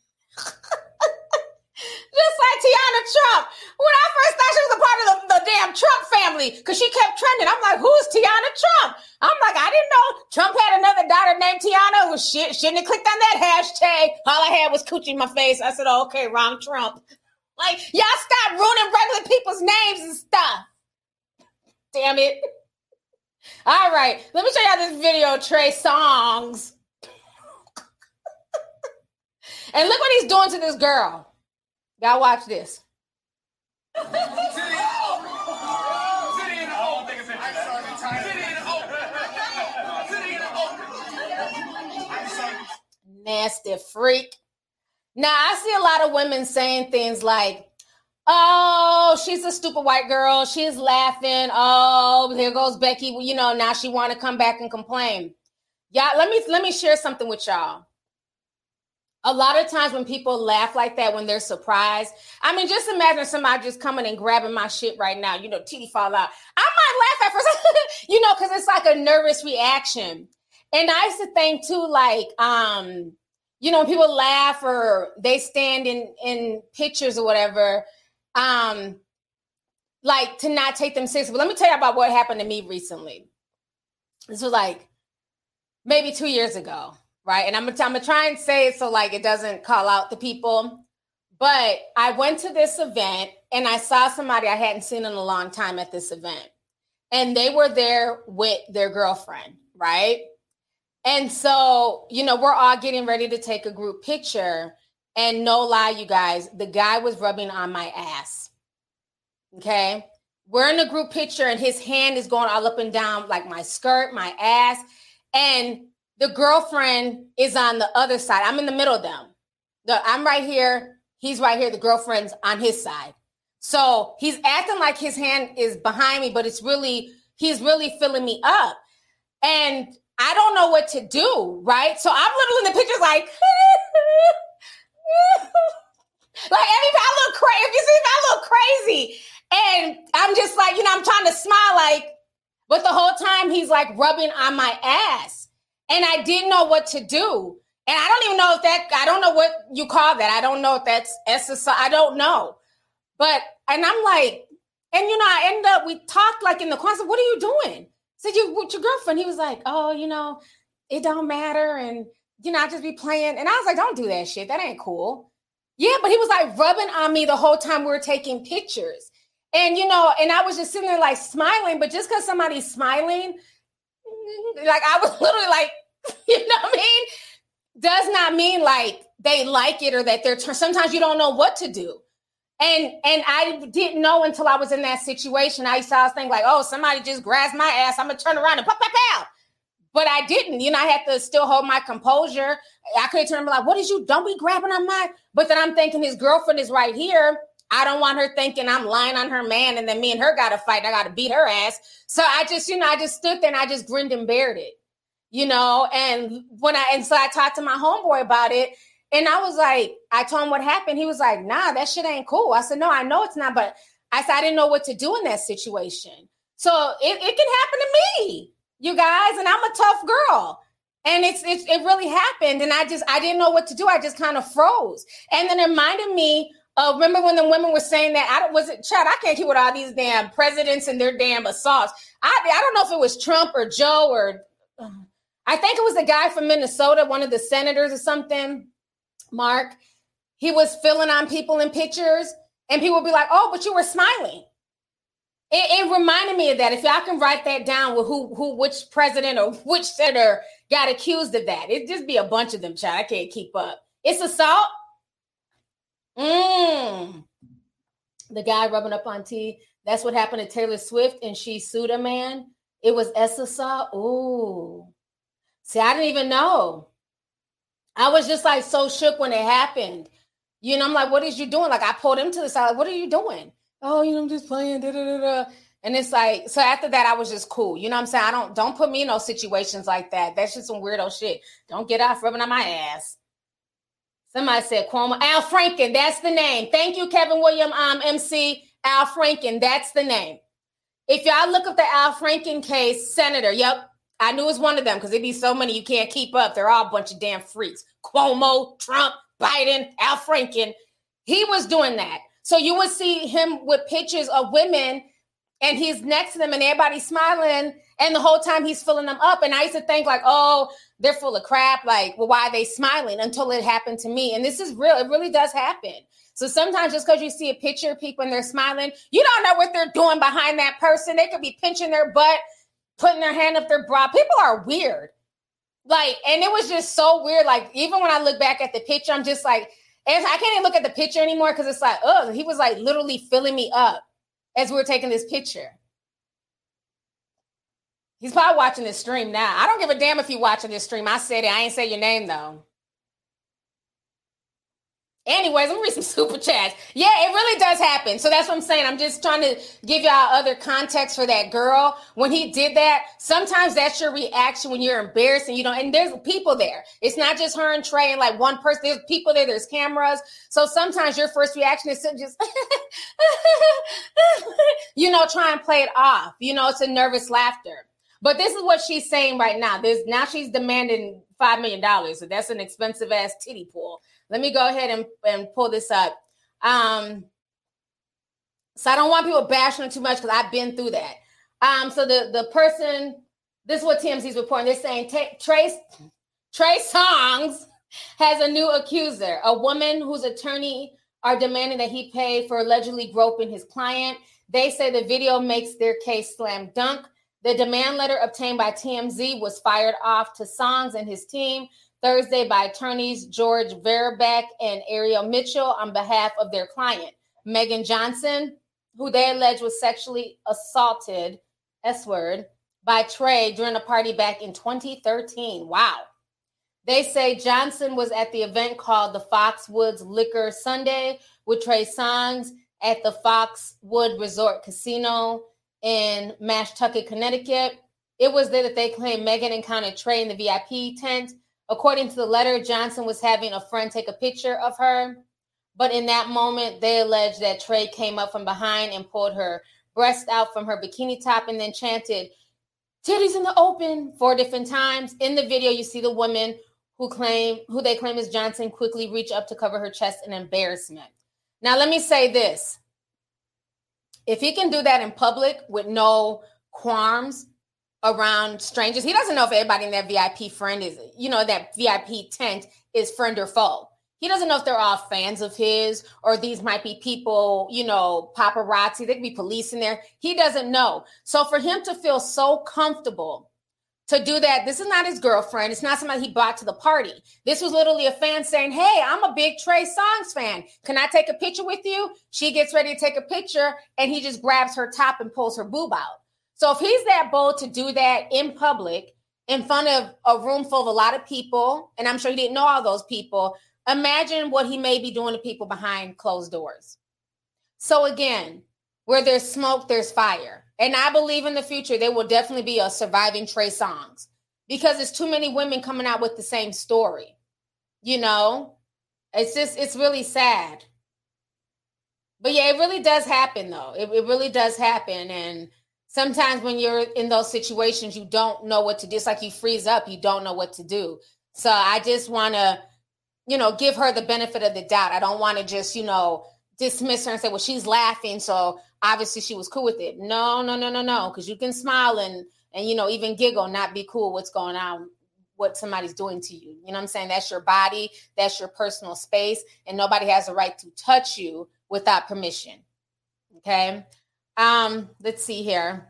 Just like Tiana Trump. When I first thought she was a part of the, the damn Trump family, because she kept trending. I'm like, who's Tiana Trump? I'm like, I didn't know Trump had another daughter named Tiana. Well, shit, shouldn't have clicked on that hashtag. All I had was coochie in my face. I said, oh, okay, wrong Trump. Like, y'all stop ruining regular people's names and stuff. Damn it. All right, let me show y'all this video, Trey Songz. And look what he's doing to this girl. Y'all watch this. Nasty freak. Now, I see a lot of women saying things like, oh, she's a stupid white girl. She's laughing. Oh, there goes Becky. You know, now she want to come back and complain. Y'all, let me, let me share something with y'all. A lot of times when people laugh like that, when they're surprised, I mean, just imagine somebody just coming and grabbing my shit right now, you know, titty fall out. I might laugh at first, you know, because it's like a nervous reaction. And I used to think too, like, um, you know, when people laugh or they stand in, in pictures or whatever, um, like to not take them seriously. But let me tell you about what happened to me recently. This was like maybe two years ago. Right. And I'm going to try and say it so like it doesn't call out the people. But I went to this event and I saw somebody I hadn't seen in a long time at this event. And they were there with their girlfriend. Right. And so, you know, we're all getting ready to take a group picture. And no lie, you guys, the guy was rubbing on my ass. OK, we're in a group picture and his hand is going all up and down like my skirt, my ass. And the girlfriend is on the other side. I'm in the middle of them. The, I'm right here. He's right here. The girlfriend's on his side. So he's acting like his hand is behind me, but it's really, he's really filling me up. And I don't know what to do, right? So I'm literally in the pictures like, like everybody, I look crazy. If you see me, I look crazy. And I'm just like, you know, I'm trying to smile like, But the whole time he's like rubbing on my ass. And I didn't know what to do. And I don't even know if that, I don't know what you call that. I don't know if that's S S I. I don't know. But, and I'm like, and you know, I ended up, we talked like in the car. I said, what are you doing? I said, you with your girlfriend? He was like, oh, you know, it don't matter. And, you know, I just be playing. And I was like, don't do that shit. That ain't cool. Yeah, but he was like rubbing on me the whole time we were taking pictures. And, you know, and I was just sitting there like smiling, but just because somebody's smiling, like I was literally like, you know what I mean? Does not mean like they like it or that they're, t- sometimes you don't know what to do. And and I didn't know until I was in that situation. I used to always think like, oh, somebody just grabs my ass, I'm going to turn around and pop, pop, pop. But I didn't. You know, I had to still hold my composure. I could have turned like, what did you, don't be grabbing on my, but then I'm thinking his girlfriend is right here. I don't want her thinking I'm lying on her man and then me and her got to fight. I got to beat her ass. So I just, you know, I just stood there and I just grinned and bared it, you know, and when I, and so I talked to my homeboy about it and I was like, I told him what happened. He was like, nah, that shit ain't cool. I said, no, I know it's not, but I said, I didn't know what to do in that situation. So it, it can happen to me, you guys, and I'm a tough girl. And it's, it's it really happened. And I just, I didn't know what to do. I just kind of froze. And then it reminded me of, remember when the women were saying that, I don't, was it, Chad, I can't keep with all these damn presidents and their damn assaults. I, I don't know if it was Trump or Joe or, uh, I think it was the guy from Minnesota, one of the senators or something, Mark. He was filling on people in pictures and people would be like, oh, but you were smiling. It, it reminded me of that. If y'all can write that down with who, who, which president or which senator got accused of that. It'd just be a bunch of them, child. I can't keep up. It's assault. Mm. The guy rubbing up on T. That's what happened to Taylor Swift and she sued a man. It was S assault. Ooh. See, I didn't even know. I was just like so shook when it happened. You know, I'm like, what is you doing? Like I pulled him to the side. Like, what are you doing? Oh, you know, I'm just playing. Da, da, da, da. And it's like, so after that, I was just cool. You know what I'm saying? I don't, don't put me in those situations like that. That's just some weirdo shit. Don't get off rubbing on my ass. Somebody said Cuomo. Al Franken, that's the name. Thank you, Kevin William, um, M C. Al Franken, that's the name. If y'all look up the Al Franken case, Senator, yep, I knew it was one of them because there'd be so many you can't keep up. They're all a bunch of damn freaks. Cuomo, Trump, Biden, Al Franken. He was doing that. So you would see him with pictures of women and he's next to them and everybody's smiling and the whole time he's filling them up. And I used to think like, oh, they're full of crap. Like, well, why are they smiling? Until it happened to me. And this is real. It really does happen. So sometimes just because you see a picture of people and they're smiling, you don't know what they're doing behind that person. They could be pinching their butt, putting their hand up their bra. People are weird. Like, and it was just so weird. Like, even when I look back at the picture, I'm just like, and I can't even look at the picture anymore because it's like, oh, he was like literally filling me up as we were taking this picture. He's probably watching this stream now. I don't give a damn if you're watching this stream. I said it. I ain't say your name, though. Anyways, let me read some super chats. Yeah, it really does happen. So that's what I'm saying. I'm just trying to give y'all other context for that girl. When he did that, sometimes that's your reaction when you're embarrassed and you don't, and there's people there. It's not just her and Trey and like one person. There's people there. There's cameras. So sometimes your first reaction is to just, you know, try and play it off. You know, it's a nervous laughter. But this is what she's saying right now. There's now she's demanding five million dollars. So that's an expensive ass titty pool. Let me go ahead and, and pull this up. Um, so I don't want people bashing her too much because I've been through that. Um, so the, the person, this is what T M Z's reporting. They're saying Trey, Trey Songz has a new accuser, a woman whose attorney are demanding that he pay for allegedly groping his client. They say the video makes their case slam dunk. The demand letter obtained by T M Z was fired off to Songz and his team Thursday by attorneys George Verbeck and Ariel Mitchell on behalf of their client, Megan Johnson, who they allege was sexually assaulted, S-word, by Trey during a party back in twenty thirteen. Wow. They say Johnson was at the event called the Foxwoods Liquor Sunday with Trey Songz at the Foxwood Resort Casino in Mashantucket, Connecticut. It was there that they claimed Megan encountered Trey in the V I P tent. According to the letter, Johnson was having a friend take a picture of her. But in that moment, they alleged that Trey came up from behind and pulled her breast out from her bikini top and then chanted, titties in the open four different times. In the video, you see the woman who claim who they claim is Johnson quickly reach up to cover her chest in embarrassment. Now, let me say this. If he can do that in public with no qualms around strangers, he doesn't know if everybody in that V I P friend is, you know, that V I P tent is friend or foe. He doesn't know if they're all fans of his or these might be people, you know, paparazzi. There could be police in there. He doesn't know. So for him to feel so comfortable to do that, this is not his girlfriend. It's not somebody he brought to the party. This was literally a fan saying, hey, I'm a big Trey Songz fan. Can I take a picture with you? She gets ready to take a picture and he just grabs her top and pulls her boob out. So if he's that bold to do that in public, in front of a room full of a lot of people, and I'm sure he didn't know all those people, imagine what he may be doing to people behind closed doors. So again, where there's smoke, there's fire. And I believe in the future, there will definitely be a surviving Trey Songz because there's too many women coming out with the same story. You know, it's just, it's really sad. But yeah, it really does happen though. It, it really does happen. And sometimes when you're in those situations, you don't know what to do. It's like you freeze up. You don't know what to do. So I just want to, you know, give her the benefit of the doubt. I don't want to just, you know, dismiss her and say, well, she's laughing, so obviously she was cool with it. No, no, no, no, no. Because you can smile and, and, you know, even giggle, not be cool what's going on, what somebody's doing to you. You know what I'm saying? That's your body. That's your personal space. And nobody has a right to touch you without permission. Okay. Um, let's see here.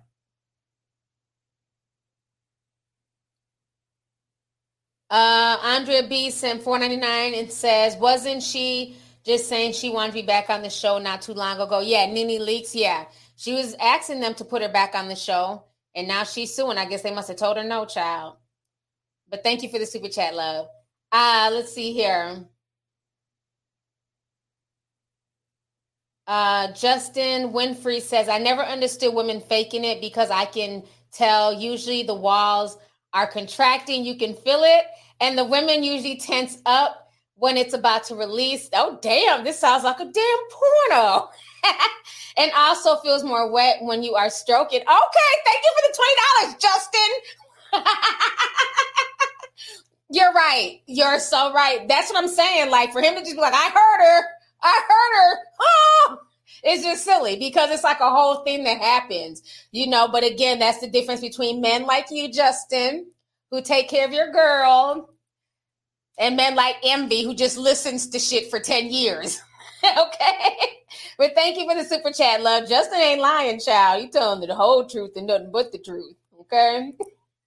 Uh, Andrea B sent four ninety-nine and says, wasn't she just saying she wanted to be back on the show not too long ago? Yeah, Nene Leakes, yeah. She was asking them to put her back on the show, and now she's suing. I guess they must have told her no, child. But thank you for the super chat, love. Uh, let's see here. Uh, Justin Winfrey says, I never understood women faking it because I can tell usually the walls are contracting. You can feel it. And the women usually tense up when it's about to release. Oh, damn, this sounds like a damn porno. And also feels more wet when you are stroking. Okay, thank you for the twenty dollars, Justin. You're right. You're so right. That's what I'm saying. Like, for him to just be like, I heard her. I heard her. Oh, it's just silly because it's like a whole thing that happens, you know. But again, that's the difference between men like you, Justin, who take care of your girl, and men like Envy, who just listens to shit for ten years. Okay? But thank you for the super chat, love. Justin ain't lying, child. You telling the whole truth and nothing but the truth. Okay?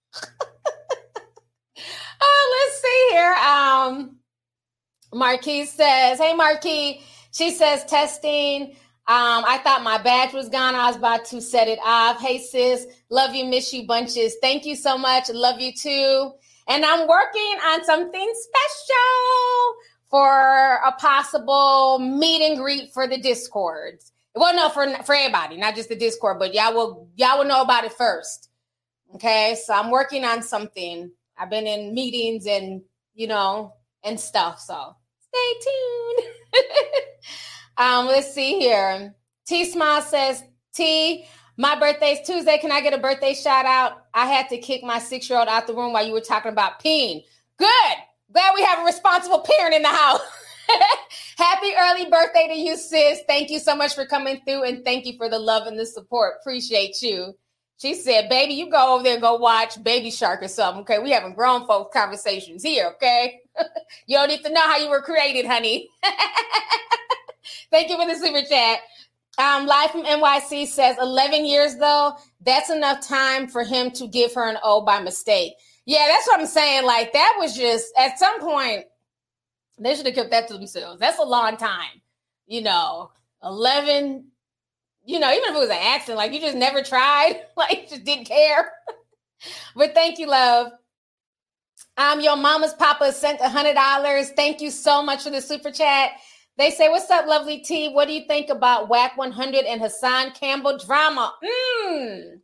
Oh, let's see here. Um, Marquis says, hey, Marquis. She says, testing. Um, I thought my badge was gone. I was about to set it off. Hey, sis. Love you. Miss you bunches. Thank you so much. Love you, too. And I'm working on something special for a possible meet and greet for the Discords. Well, no, for, for everybody, not just the Discord, but y'all will, y'all will know about it first. Okay? So I'm working on something. I've been in meetings and, you know, and stuff. So stay tuned. um, let's see here. T Smile says, T, my birthday's Tuesday. Can I get a birthday shout out? I had to kick my six-year-old out the room while you were talking about peeing. Good. Glad we have a responsible parent in the house. Happy early birthday to you, sis. Thank you so much for coming through, and thank you for the love and the support. Appreciate you. She said, baby, you go over there and go watch Baby Shark or something, okay? We having grown folks conversations here, okay? You don't need to know how you were created, honey. Thank you for the super chat. Um, Live from N Y C says, eleven years, though, that's enough time for him to give her an O by mistake. Yeah, that's what I'm saying. Like, that was just, at some point, they should have kept that to themselves. That's a long time. You know, eleven, you know, even if it was an accident, like, you just never tried. Like, just didn't care. But thank you, love. Um, your mama's papa sent one hundred dollars. Thank you so much for the super chat. They say, what's up, lovely T? What do you think about Whack one hundred and Hassan Campbell drama? Mmm.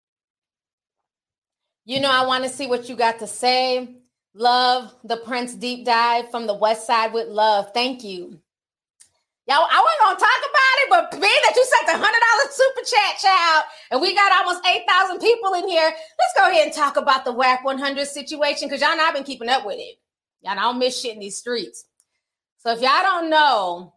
You know, I want to see what you got to say. Love the Prince deep dive from the West Side with love. Thank you. Y'all, I wasn't going to talk about it, but being that you sent the one hundred dollars super chat, child, and we got almost eight thousand people in here, let's go ahead and talk about the W A C one hundred situation, because y'all know I've been keeping up with it. Y'all don't miss shit in these streets. So if y'all don't know,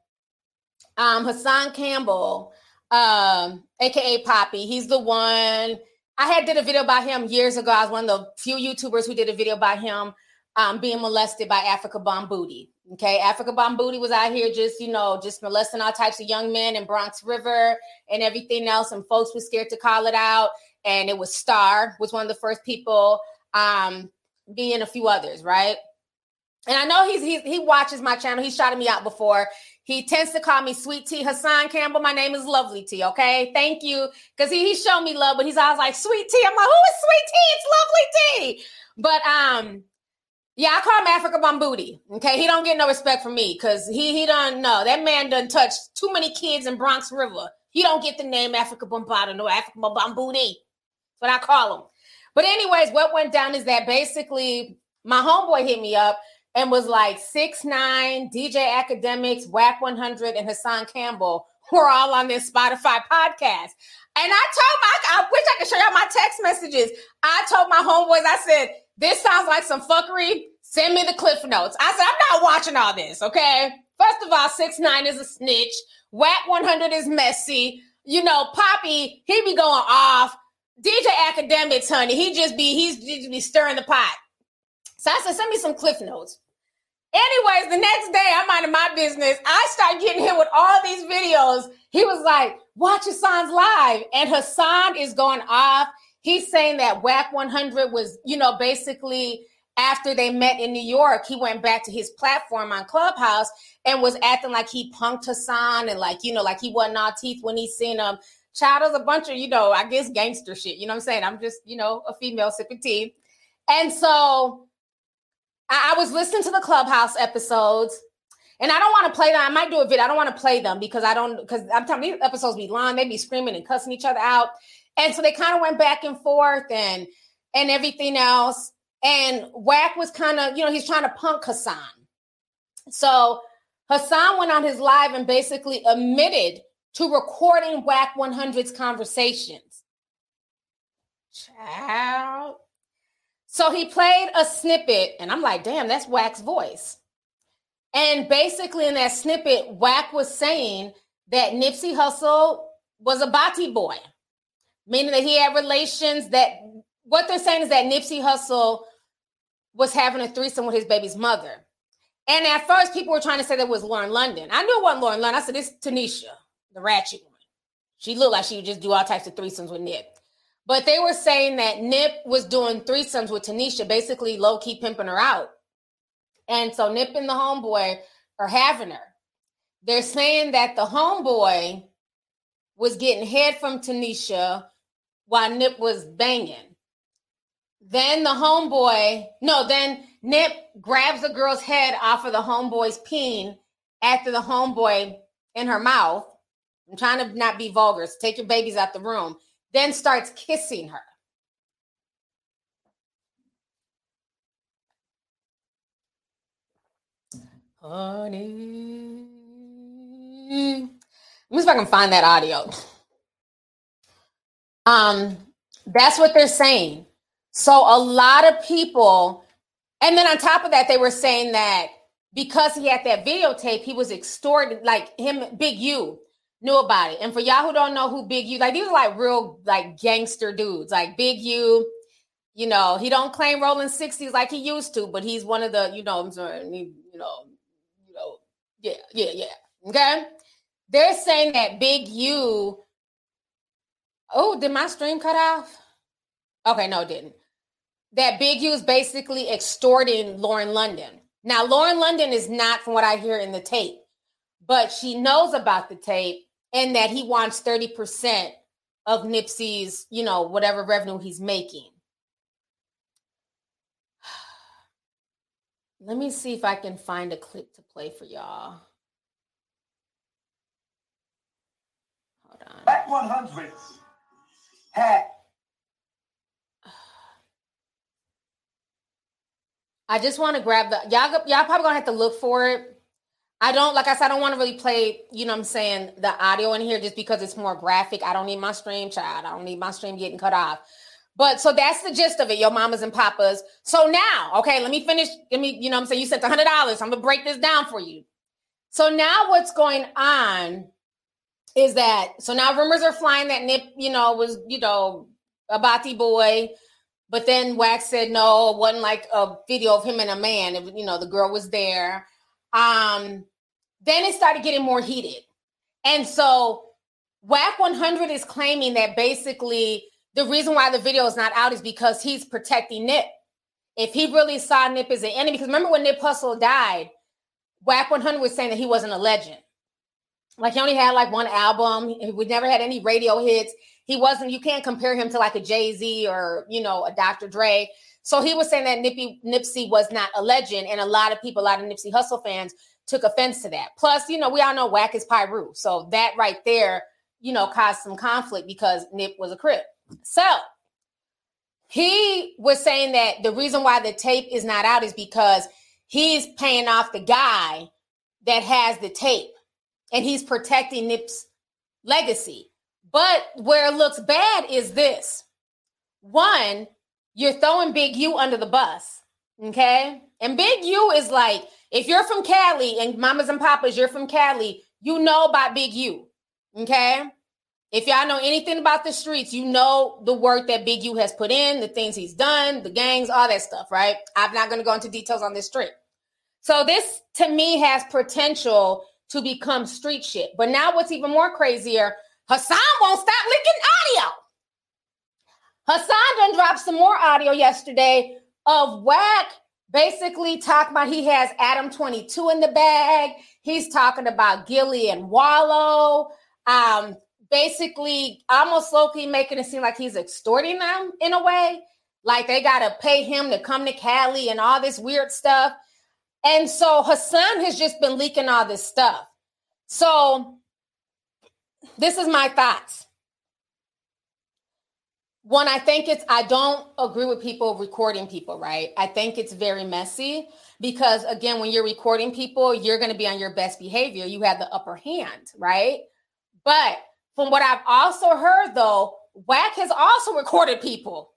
um, Hassan Campbell, um, a k a. Poppy, he's the one, I had did a video about him years ago. I was one of the few YouTubers who did a video about him um, being molested by Africa Bomb Booty. Okay, Africa Bomb Booty was out here just, you know, just molesting all types of young men in Bronx River and everything else. And folks were scared to call it out. And it was Star, was one of the first people, um, being a few others, right? And I know he's, he's he watches my channel. He's shouted me out before. He tends to call me Sweet Tea. Hassan Campbell, my name is Lovely Tea, okay? Thank you. Because he, he showed me love, but he's always like, Sweet Tea. I'm like, who is Sweet Tea? It's Lovely Tea. But, um... yeah, I call him Africa Bomb Booty. Okay, he don't get no respect from me because he he don't know that man done touched too many kids in Bronx River. He don't get the name Africa Bomb Booty, no Africa Bomb Booty. That's what I call him. But anyways, what went down is that basically my homeboy hit me up and was like six nine, D J Academics, W A C one hundred, and Hassan Campbell were all on this Spotify podcast. And I told my, I wish I could show y'all my text messages. I told my homeboys, I said, this sounds like some fuckery. Send me the cliff notes. I said, I'm not watching all this, okay? First of all, six nine is a snitch. W A C one hundred is messy. You know, Poppy, he be going off. D J Academics, honey, he just be, he's just be stirring the pot. So I said, send me some cliff notes. Anyways, the next day, I'm minding my business. I start getting hit with all these videos. He was like, watch Hassan's live. And Hassan is going off. He's saying that W A C one hundred was, you know, basically after they met in New York, he went back to his platform on Clubhouse and was acting like he punked Hassan and like, you know, like he wasn't all teeth when he seen him. Child, is a bunch of, you know, I guess gangster shit. You know what I'm saying? I'm just, you know, a female sipping tea. And so I, I was listening to the Clubhouse episodes. And I don't want to play them. I might do a video. I don't want to play them because I don't, because I'm telling you, these episodes be long. They be screaming and cussing each other out. And so they kind of went back and forth and and everything else. And W A C was kind of, you know, he's trying to punk Hassan. So Hassan went on his live and basically admitted to recording W A C one hundred's conversations. Child. So he played a snippet, and I'm like, damn, that's W A C's voice. And basically in that snippet, W A C was saying that Nipsey Hussle was a body boy. Meaning that he had relations that, what they're saying is that Nipsey Hussle was having a threesome with his baby's mother. And at first, people were trying to say that was Lauren London. I knew it wasn't Lauren London. I said, it's Tanisha, the ratchet one. She looked like she would just do all types of threesomes with Nip. But they were saying that Nip was doing threesomes with Tanisha, basically low-key pimping her out. And so Nip and the homeboy are having her. They're saying that the homeboy was getting head from Tanisha while Nip was banging. Then the homeboy, no, then Nip grabs the girl's head off of the homeboy's peen after the homeboy in her mouth. I'm trying to not be vulgar, so take your babies out the room. Then starts kissing her. Honey. Let me see if I can find that audio. Um, that's what they're saying. So a lot of people, and then on top of that, they were saying that because he had that videotape, he was extorted, like him, Big U knew about it. And for y'all who don't know who Big U, like these are like real like gangster dudes, like Big U, you know, he don't claim rolling sixties like he used to, but he's one of the, you know, you know, you know, yeah, yeah, yeah. Okay. They're saying that Big U, oh, did my stream cut off? Okay, no, it didn't. That Big U is basically extorting Lauren London. Now, Lauren London is not, from what I hear in the tape, but she knows about the tape and that he wants thirty percent of Nipsey's, you know, whatever revenue he's making. Let me see if I can find a clip to play for y'all. Hold on. W A C one hundred had. I just want to grab the, y'all, y'all probably gonna have to look for it. I don't, like I said, I don't want to really play, you know what I'm saying, the audio in here just because it's more graphic. I don't need my stream, child. I don't need my stream getting cut off. But so that's the gist of it, your mamas and papas. So now, okay, let me finish. Let me, you know what I'm saying, you sent one hundred dollars. I'm going to break this down for you. So now what's going on is that, so now rumors are flying that Nip, you know, was, you know, a Bati boy. But then Wax said, no, it wasn't like a video of him and a man. It, you know, the girl was there. Um, then it started getting more heated. And so Wack one hundred is claiming that basically the reason why the video is not out is because he's protecting Nip. If he really saw Nip as an enemy, because remember when Nip Hussle died, Wack one hundred was saying that he wasn't a legend. Like he only had like one album. He never had any radio hits. He wasn't, you can't compare him to like a Jay-Z or, you know, a Doctor Dre. So he was saying that Nippy, Nipsey was not a legend. And a lot of people, a lot of Nipsey Hussle fans took offense to that. Plus, you know, we all know Wack is Pyru. So that right there, you know, caused some conflict because Nip was a Crip. So he was saying that the reason why the tape is not out is because he's paying off the guy that has the tape and he's protecting Nip's legacy. But where it looks bad is this. One, you're throwing Big U under the bus, okay? And Big U is like, if you're from Cali and mamas and papas, you're from Cali, you know about Big U, okay? If y'all know anything about the streets, you know the work that Big U has put in, the things he's done, the gangs, all that stuff, right? I'm not going to go into details on this strip. So this, to me, has potential to become street shit. But now what's even more crazier, Hassan won't stop leaking audio. Hassan done dropped some more audio yesterday of Wack basically talking about he has Adam twenty-two in the bag. He's talking about Gilly and Wallow. Um, basically almost low-key making it seem like he's extorting them in a way. Like they got to pay him to come to Cali and all this weird stuff. And so Hassan has just been leaking all this stuff. So this is my thoughts. One, I think it's, I don't agree with people recording people, right? I think it's very messy because, again, when you're recording people, you're going to be on your best behavior. You have the upper hand, right? But from what I've also heard, though, Wack has also recorded people.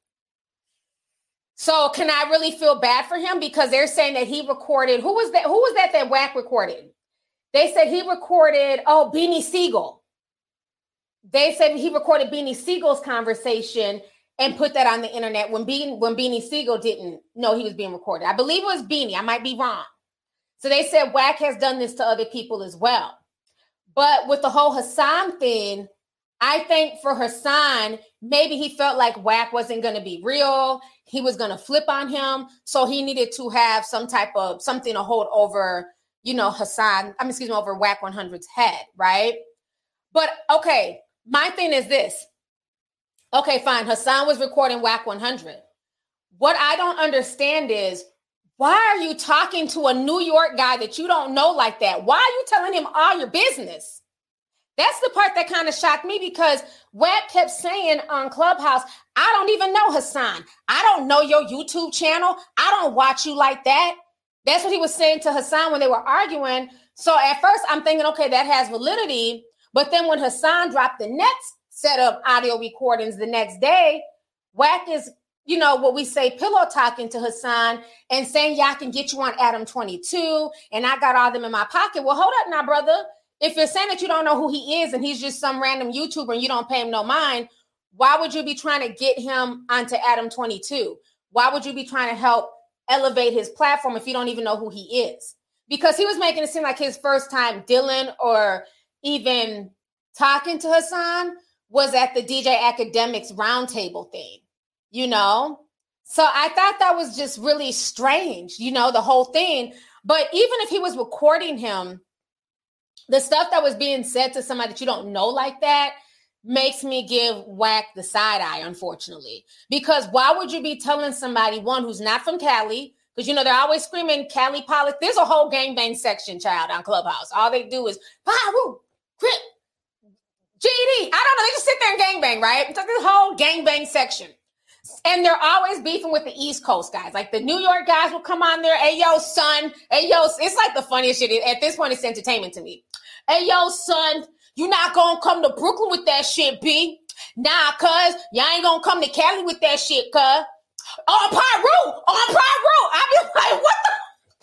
So can I really feel bad for him? Because they're saying that he recorded, who was that? Who was that that Wack recorded? They said he recorded, oh, Beanie Siegel. They said he recorded Beanie Siegel's conversation and put that on the internet when, Be- when Beanie Siegel didn't know he was being recorded. I believe it was Beanie. I might be wrong. So they said Wack has done this to other people as well. But with the whole Hassan thing, I think for Hassan, maybe he felt like Wack wasn't going to be real. He was going to flip on him. So he needed to have some type of something to hold over, you know, Hassan, I mean, excuse me, over Wack one hundred's head, right? But okay. My thing is this. Okay, fine. Hassan was recording Wack one hundred. What I don't understand is, why are you talking to a New York guy that you don't know like that? Why are you telling him all your business? That's the part that kind of shocked me because Wack kept saying on Clubhouse, I don't even know Hassan. I don't know your YouTube channel. I don't watch you like that. That's what he was saying to Hassan when they were arguing. So at first I'm thinking, okay, that has validity. But then when Hassan dropped the next set of audio recordings the next day, Wack is, you know, what we say, pillow talking to Hassan and saying, yeah, I can get you on Adam twenty-two and I got all them in my pocket. Well, hold up now, brother. If you're saying that you don't know who he is and he's just some random YouTuber and you don't pay him no mind, why would you be trying to get him onto Adam twenty-two? Why would you be trying to help elevate his platform if you don't even know who he is? Because he was making it seem like his first time dealing or even talking to Hassan was at the D J Academics roundtable thing, you know? So I thought that was just really strange, you know, the whole thing. But even if he was recording him, the stuff that was being said to somebody that you don't know like that makes me give Wack the side eye, unfortunately. Because why would you be telling somebody, one, who's not from Cali, because, you know, they're always screaming Cali politics. There's a whole gangbang section, child, on Clubhouse. All they do is, Pyru, Crip, G D. I don't know. They just sit there and gangbang, right? It's like this whole gangbang section. And they're always beefing with the East Coast guys. Like the New York guys will come on there. Hey, yo, son. Hey, yo, it's like the funniest shit. At this point, it's entertainment to me. Hey, yo, son, you not gonna come to Brooklyn with that shit, B? Nah, cuz. Y'all ain't gonna come to Cali with that shit, cuz. On Pyro. On Pyro. I be like, what the?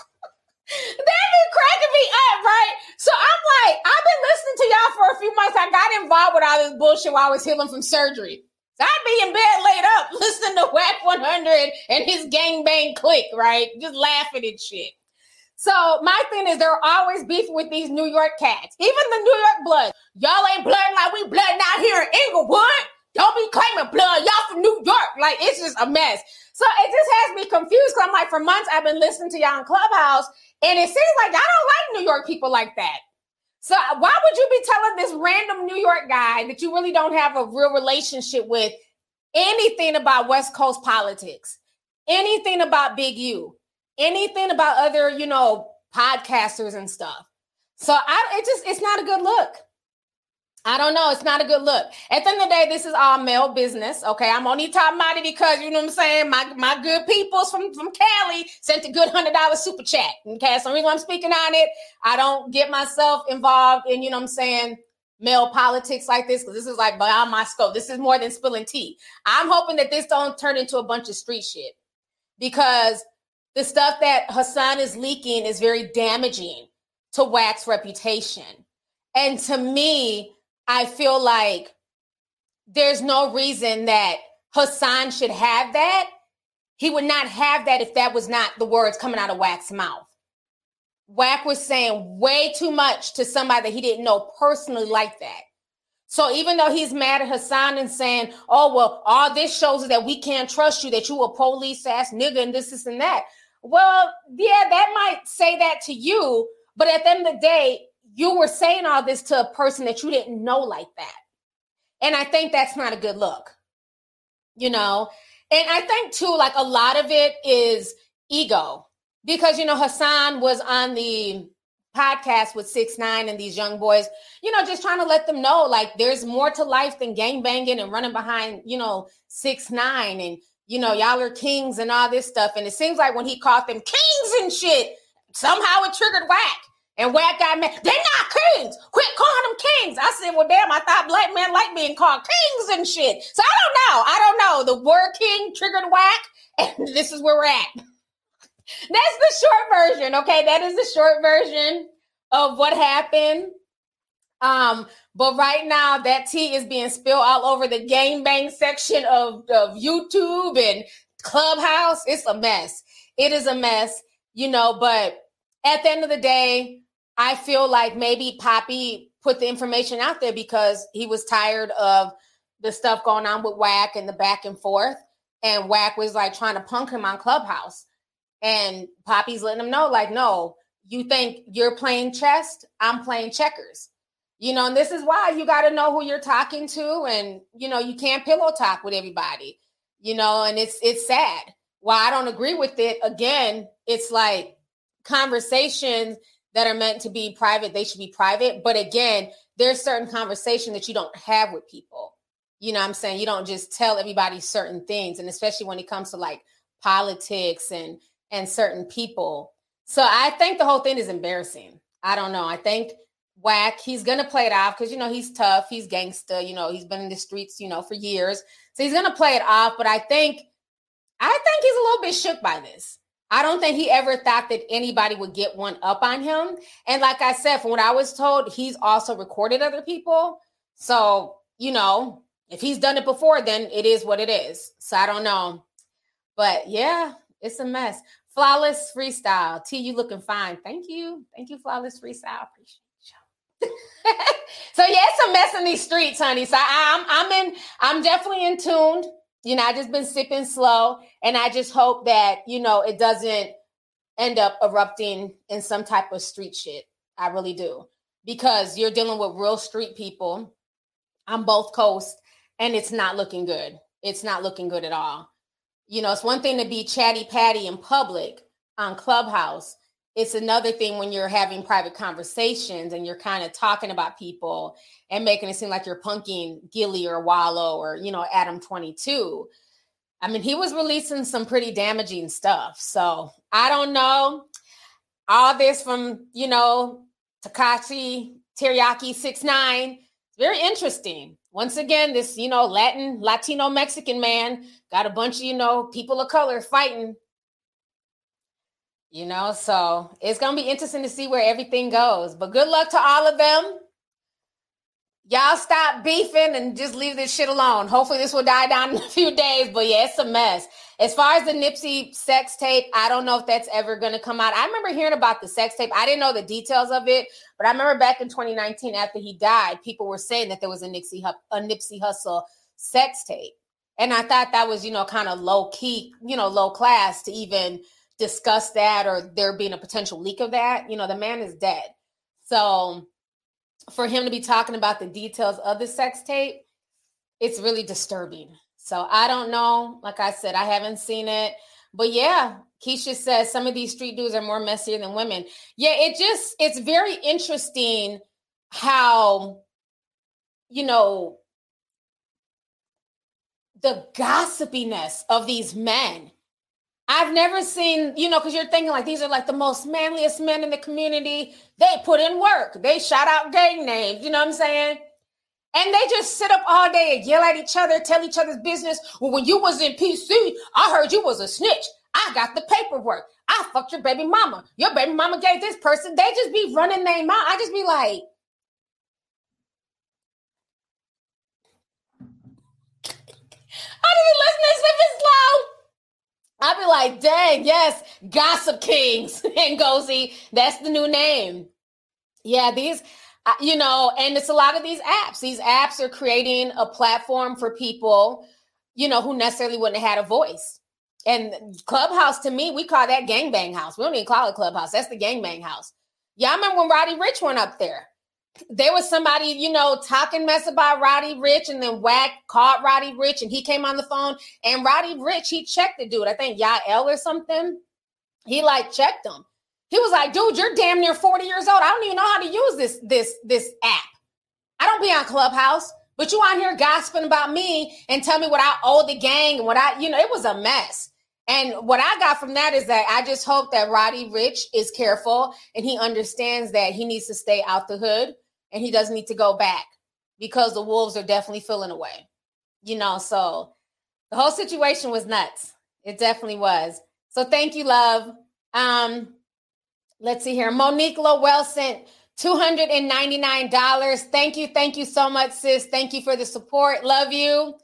That be cracking me up, right? So I'm like, I've been listening to y'all for a few months. I got involved with all this bullshit while I was healing from surgery. So I'd be in bed laid up listening to Wack one hundred and his gangbang clique, right? Just laughing at shit. So my thing is they're always beefing with these New York cats. Even the New York blood. Y'all ain't blooding like we blooding out here in Inglewood. Don't be claiming blood. Y'all from New York. Like, it's just a mess. So it just has me confused because I'm like, for months I've been listening to y'all in Clubhouse, and it seems like y'all don't like New York people like that. So why would you be telling this random New York guy that you really don't have a real relationship with anything about West Coast politics, anything about Big U, anything about other, you know, podcasters and stuff? So I, it just, it's not a good look. I don't know. It's not a good look. At the end of the day, this is all male business. Okay. I'm only talking about it because, you know what I'm saying? My my good peoples from, from Cali sent a good one hundred dollars super chat. Okay. So the reason I'm speaking on it, I don't get myself involved in, you know what I'm saying, male politics like this, because this is like beyond my scope. This is more than spilling tea. I'm hoping that this don't turn into a bunch of street shit, because the stuff that Hassan is leaking is very damaging to Wack's reputation. And to me, I feel like there's no reason that Hassan should have that. He would not have that if that was not the words coming out of Wack's mouth. Wack was saying way too much to somebody that he didn't know personally like that. So even though he's mad at Hassan and saying, oh, well, all this shows is that we can't trust you, that you a police ass nigga and this, this, and that. Well, yeah, that might say that to you, but at the end of the day, you were saying all this to a person that you didn't know like that. And I think that's not a good look, you know? And I think too, like a lot of it is ego, because, you know, Hassan was on the podcast with six nine and these young boys, you know, just trying to let them know, like, there's more to life than gangbanging and running behind, you know, six nine and, you know, y'all are kings and all this stuff. And it seems like when he called them kings and shit, somehow it triggered Wack. And Wack got mad. They're not kings. Quit calling them kings. I said, well, damn, I thought black men like being called kings and shit. So I don't know. I don't know. The word king triggered Wack, and this is where we're at. That's the short version, okay? That is the short version of what happened. Um, but right now, that tea is being spilled all over the gangbang section of, of YouTube and Clubhouse. It's a mess. It is a mess, you know, but at the end of the day, I feel like maybe Poppy put the information out there because he was tired of the stuff going on with Wack and the back and forth. And Wack was like trying to punk him on Clubhouse. And Poppy's letting him know, like, no, you think you're playing chess? I'm playing checkers. You know, and this is why you got to know who you're talking to. And, you know, you can't pillow talk with everybody, you know, and it's it's sad. While I don't agree with it, again, it's like conversations that are meant to be private, they should be private. But again, there's certain conversation that you don't have with people. You know what I'm saying? You don't just tell everybody certain things. And especially when it comes to like politics and, and certain people. So I think the whole thing is embarrassing. I don't know. I think Wack, he's going to play it off because, you know, he's tough. He's gangster. You know, he's been in the streets, you know, for years. So he's going to play it off. But I think, I think he's a little bit shook by this. I don't think he ever thought that anybody would get one up on him. And like I said, from what I was told, he's also recorded other people. So, you know, if he's done it before, then it is what it is. So I don't know. But yeah, it's a mess. Flawless Freestyle. T, you looking fine. Thank you. Thank you, Flawless Freestyle. Appreciate you. So yeah, it's a mess in these streets, honey. So I, I'm, I'm in, I'm definitely in tuned. You know, I just been sipping slow, and I just hope that, you know, it doesn't end up erupting in some type of street shit. I really do. Because you're dealing with real street people on both coasts, and it's not looking good. It's not looking good at all. You know, it's one thing to be chatty patty in public on Clubhouse. It's another thing when you're having private conversations and you're kind of talking about people and making it seem like you're punking Gilly or Wallow or, you know, Adam twenty-two. I mean, he was releasing some pretty damaging stuff. So I don't know. All this from, you know, Tekashi Teriyaki six nine. Very interesting. Once again, this, you know, Latin, Latino Mexican man got a bunch of, you know, people of color fighting. You know, so it's going to be interesting to see where everything goes. But good luck to all of them. Y'all stop beefing and just leave this shit alone. Hopefully this will die down in a few days. But yeah, it's a mess. As far as the Nipsey sex tape, I don't know if that's ever going to come out. I remember hearing about the sex tape. I didn't know the details of it. But I remember back in twenty nineteen, after he died, people were saying that there was a Nipsey, a Nipsey Hussle sex tape. And I thought that was, you know, kind of low key, you know, low class to even discuss that or there being a potential leak of that. You know, the man is dead. So for him to be talking about the details of the sex tape, it's really disturbing. So I don't know. Like I said, I haven't seen it. But yeah, Keisha says some of these street dudes are more messier than women. Yeah, it just, it's very interesting how, you know, the gossipiness of these men. I've never seen, you know, because you're thinking like these are like the most manliest men in the community. They put in work. They shout out gang names. You know what I'm saying? And they just sit up all day and yell at each other, tell each other's business. Well, when you was in P C, I heard you was a snitch. I got the paperwork. I fucked your baby mama. Your baby mama gave this person. They just be running their mouth. I just be like, I didn't listen to this if it's slow. I'd be like, dang, yes, Gossip Kings and Ngozi. That's the new name. Yeah, these, uh, you know, and it's a lot of these apps. These apps are creating a platform for people, you know, who necessarily wouldn't have had a voice. And Clubhouse, to me, we call that gangbang house. We don't even call it Clubhouse. That's the gangbang house. Yeah, I remember when Roddy Ricch went up there. There was somebody, you know, talking mess about Roddy Ricch, and then Wack caught Roddy Ricch, and he came on the phone, and Roddy Ricch, he checked the dude. I think Yael or something. He like checked him. He was like, dude, you're damn near forty years old. I don't even know how to use this, this, this app. I don't be on Clubhouse, but you out here gossiping about me and tell me what I owe the gang and what I, you know, it was a mess. And what I got from that is that I just hope that Roddy Ricch is careful and he understands that he needs to stay out the hood. And he doesn't need to go back because the wolves are definitely feeling away, you know, so the whole situation was nuts. It definitely was. So thank you, love. Um, let's see here. Monique Lowell sent two hundred ninety-nine dollars. Thank you. Thank you so much, sis. Thank you for the support. Love you.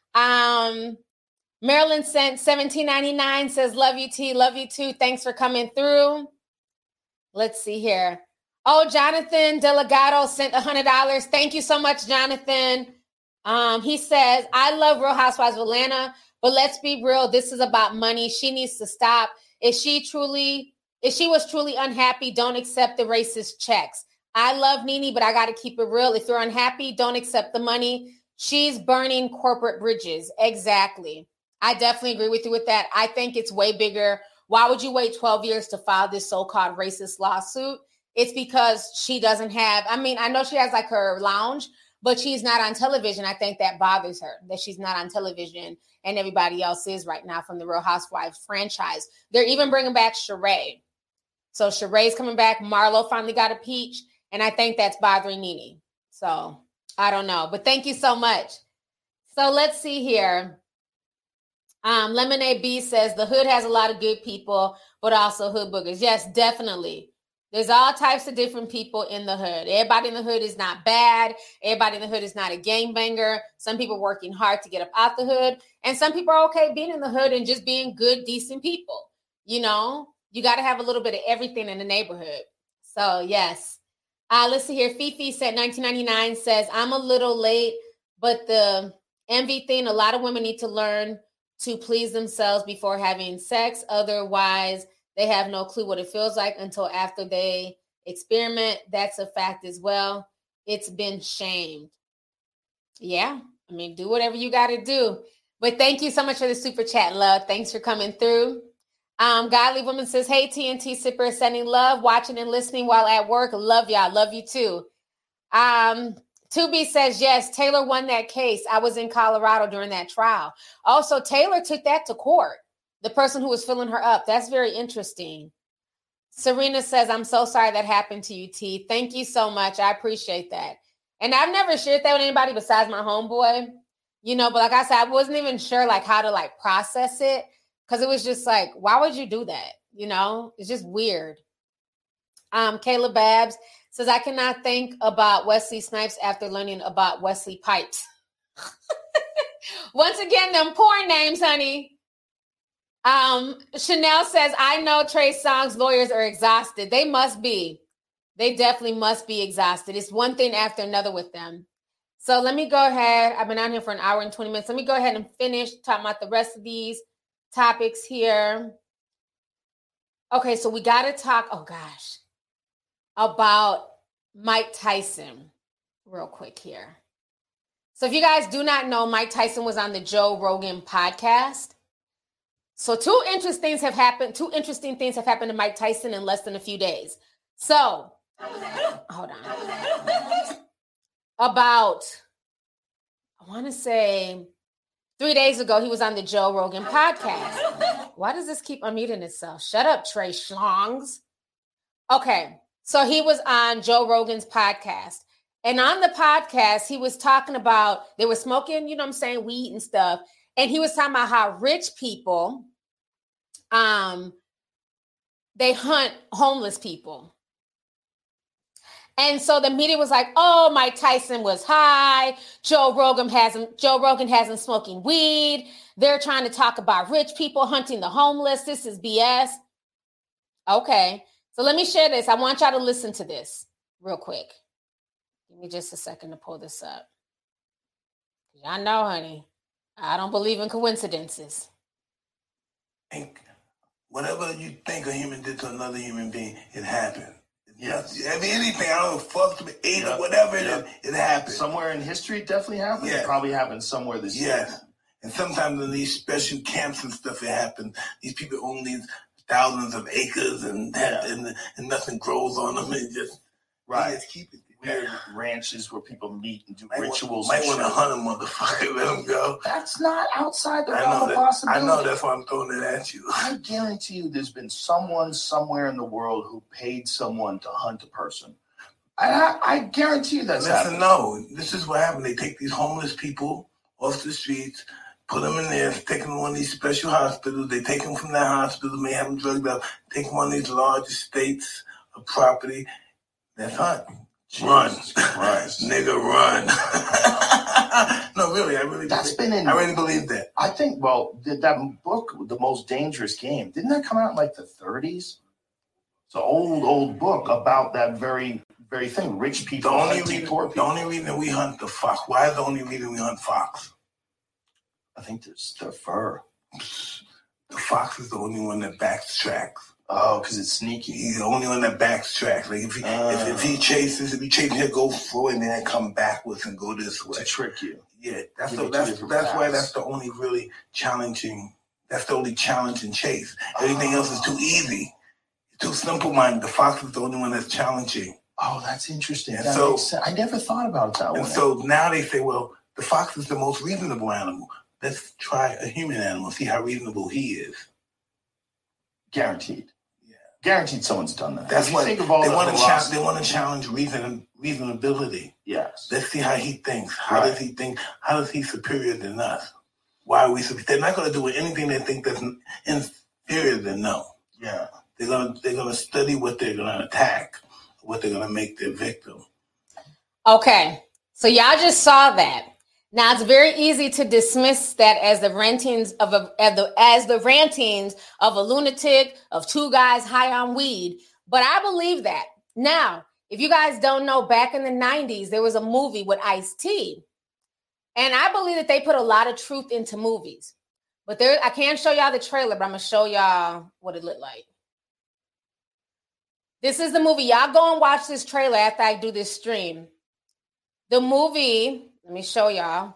Um, Marilyn sent seventeen ninety-nine, says, love you, T. Love you too. Thanks for coming through. Let's see here. Oh, Jonathan Delgado sent one hundred dollars. Thank you so much, Jonathan. Um, he says, I love Real Housewives of Atlanta, but let's be real. This is about money. She needs to stop. If she truly, if she was truly unhappy, don't accept the racist checks. I love Nene, but I got to keep it real. If you're unhappy, don't accept the money. She's burning corporate bridges. Exactly. I definitely agree with you with that. I think it's way bigger. Why would you wait twelve years to file this so-called racist lawsuit? It's because she doesn't have, I mean, I know she has like her lounge, but she's not on television. I think that bothers her, that she's not on television and everybody else is right now from the Real Housewives franchise. They're even bringing back Sheree. So Sheree's coming back. Marlo finally got a peach. And I think that's bothering Nene. So I don't know, but thank you so much. So let's see here. Um, Lemonade B says the hood has a lot of good people, but also hood boogers. Yes, definitely. There's all types of different people in the hood. Everybody in the hood is not bad. Everybody in the hood is not a gangbanger. Some people working hard to get up out the hood. And some people are okay being in the hood and just being good, decent people. You know, you got to have a little bit of everything in the neighborhood. So, yes. Uh, let's see here. Fifi said nineteen ninety-nine says, I'm a little late, but the envy thing, a lot of women need to learn to please themselves before having sex. Otherwise, they have no clue what it feels like until after they experiment. That's a fact as well. It's been shamed. Yeah, I mean, do whatever you got to do. But thank you so much for the super chat, love. Thanks for coming through. Um, Godly Woman says, hey, T N T Sipper, sending love, watching and listening while at work. Love y'all. Love you too. Um, two B says, yes, Taylor won that case. I was in Colorado during that trial. Also, Taylor took that to court, the person who was filling her up. That's very interesting. Serena says, I'm so sorry that happened to you, T. Thank you so much. I appreciate that. And I've never shared that with anybody besides my homeboy, you know, but like I said, I wasn't even sure like how to like process it because it was just like, why would you do that? You know, it's just weird. Um, Kayla Babs says, I cannot think about Wesley Snipes after learning about Wesley Pipes. Once again, them porn names, honey. Um, Chanel says, I know Trey Songz's lawyers are exhausted. They must be. They definitely must be exhausted. It's one thing after another with them. So let me go ahead. I've been on here for an hour and twenty minutes. Let me go ahead and finish talking about the rest of these topics here. Okay, so we got to talk, oh gosh, about Mike Tyson real quick here. So if you guys do not know, Mike Tyson was on the Joe Rogan podcast. So two interesting things have happened. Two interesting things have happened to Mike Tyson in less than a few days. So, hold on. About, I want to say three days ago, he was on the Joe Rogan podcast. Why does this keep unmuting itself? Shut up, Trey Schlongs. Okay, so he was on Joe Rogan's podcast. And on the podcast, he was talking about, they were smoking, you know what I'm saying, weed and stuff. And he was talking about how rich people, um, they hunt homeless people. And so the media was like, oh, Mike Tyson was high. Joe Rogan has him, Joe Rogan has him smoking weed. They're trying to talk about rich people hunting the homeless. This is B S. Okay, so let me share this. I want y'all to listen to this real quick. Give me just a second to pull this up. Y'all know, honey, I don't believe in coincidences. Think whatever you think a human did to another human being, it happened. Yes. I mean, anything, I don't know, fucked with ate yep. or whatever, yep. it, it happened. Somewhere in history, it definitely happened. Yeah. It probably happened somewhere this year. Yes. And sometimes in these special camps and stuff, it happened. These people own these thousands of acres and that, yeah. and, and nothing grows on them. And just, right. just keep it. Weird ranches where people meet and do might rituals. Want, might want to hunt a motherfucker, let them go. That's not outside the I realm of possibility. I know, that's why I'm throwing it at you. I guarantee you there's been someone somewhere in the world who paid someone to hunt a person. I, I, I guarantee you that's Listen, happening. no, this is what happened. They take these homeless people off the streets, put them in there, take them to one of these special hospitals. They take them from that hospital, may have them drugged up, take them on these large estates of property. That's hunting. Run, nigga, run. No, really, I really. That's believe, been in. I really believe that. I think. Well, that, that book, The Most Dangerous Game, didn't that come out in like the thirties? It's an old, old book about that very, very thing. Rich people, the only hunting reason, poor people. The only reason we hunt the fox. Why is the only reason we hunt fox? I think it's the fur. The fox is the only one that backtracks. Oh, because it's sneaky. He's the only one that backtracks. Like if he uh, if, if he chases, if he chases, he'll go forward and then come backwards and go this way to trick you. Yeah, that's the, that's that's why that's the only really challenging. That's the only challenging chase. Everything oh. else is too easy, too simple-minded. The fox is the only one that's challenging. Oh, that's interesting. And that so makes sense. I never thought about it that and way. And so now they say, well, the fox is the most reasonable animal. Let's try a human animal, see how reasonable he is. Guaranteed. Yeah. Guaranteed someone's done that. That's what think of all they the want to philosophy- challenge. They want to challenge reason, reasonability. Yes. Let's see how he thinks. How right. does he think? How is he superior than us? Why are we? They're not going to do anything they think that's inferior than no. Yeah. They're gonna they're gonna study what they're gonna attack, what they're gonna make their victim. Okay, so y'all just saw that. Now it's very easy to dismiss that as the rantings of a as the, as the rantings of a lunatic, of two guys high on weed. But I believe that. Now, if you guys don't know, back in the nineties, there was a movie with Ice-T. And I believe that they put a lot of truth into movies. But there, I can't show y'all the trailer, but I'm going to show y'all what it looked like. This is the movie. Y'all go and watch this trailer after I do this stream. The movie, let me show y'all,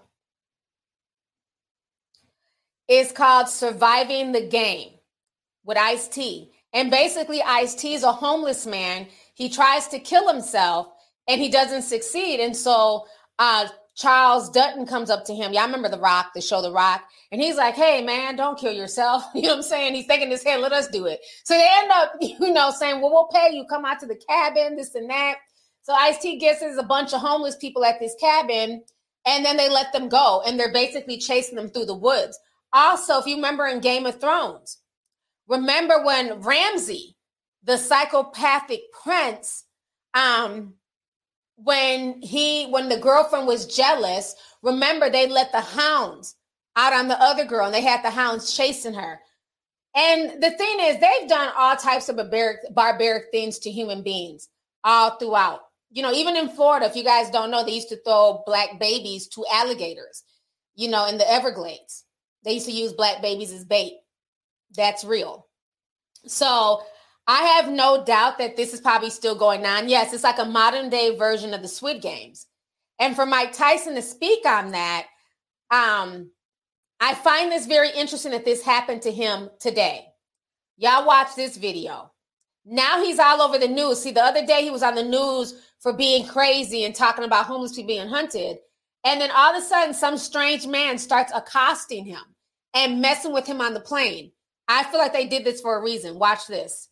is called Surviving the Game with Ice-T. And basically, Ice-T is a homeless man. He tries to kill himself, and he doesn't succeed. And so uh, Charles Dutton comes up to him. Y'all remember The Rock, the show The Rock? And he's like, hey, man, don't kill yourself. You know what I'm saying? He's thinking his head, let us do it. So they end up, you know, saying, well, we'll pay you. Come out to the cabin, this and that. So Ice-T gets there's a bunch of homeless people at this cabin, and then they let them go. And they're basically chasing them through the woods. Also, if you remember in Game of Thrones, remember when Ramsay, the psychopathic prince, um, when he, when the girlfriend was jealous, remember they let the hounds out on the other girl and they had the hounds chasing her. And the thing is, they've done all types of barbaric, barbaric things to human beings all throughout. You know, even in Florida, if you guys don't know, they used to throw black babies to alligators, you know, in the Everglades. They used to use black babies as bait. That's real. So I have no doubt that this is probably still going on. Yes, it's like a modern day version of the Squid Games. And for Mike Tyson to speak on that, um, I find this very interesting that this happened to him today. Y'all watch this video. Now he's all over the news. See, the other day he was on the news for being crazy and talking about homeless people being hunted. And then all of a sudden, some strange man starts accosting him and messing with him on the plane. I feel like they did this for a reason. Watch this.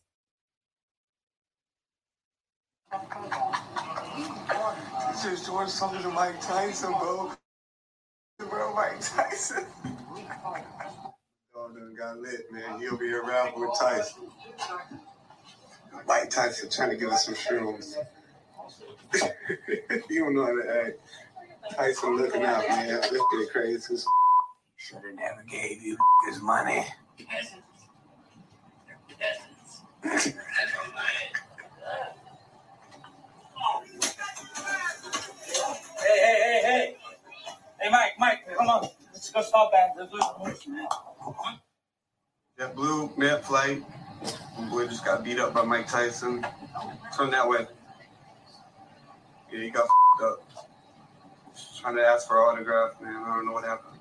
Just doing something to Mike Tyson, bro. Bro, Mike Tyson. Oh, done got lit, man. He'll be around with Tyson. Mike Tyson trying to give us some shrooms. You don't know how to act. Tyson looking out, man. Let's get crazy. Should have never gave you his money. Hey, hey, hey, hey. Hey, Mike, Mike, come on. Let's go stop that. Let's do it. That blue net flight. Boy just got beat up by Mike Tyson. Turn that way. Yeah, he got f***ed up. Just trying to ask for an autograph, man. I don't know what happened.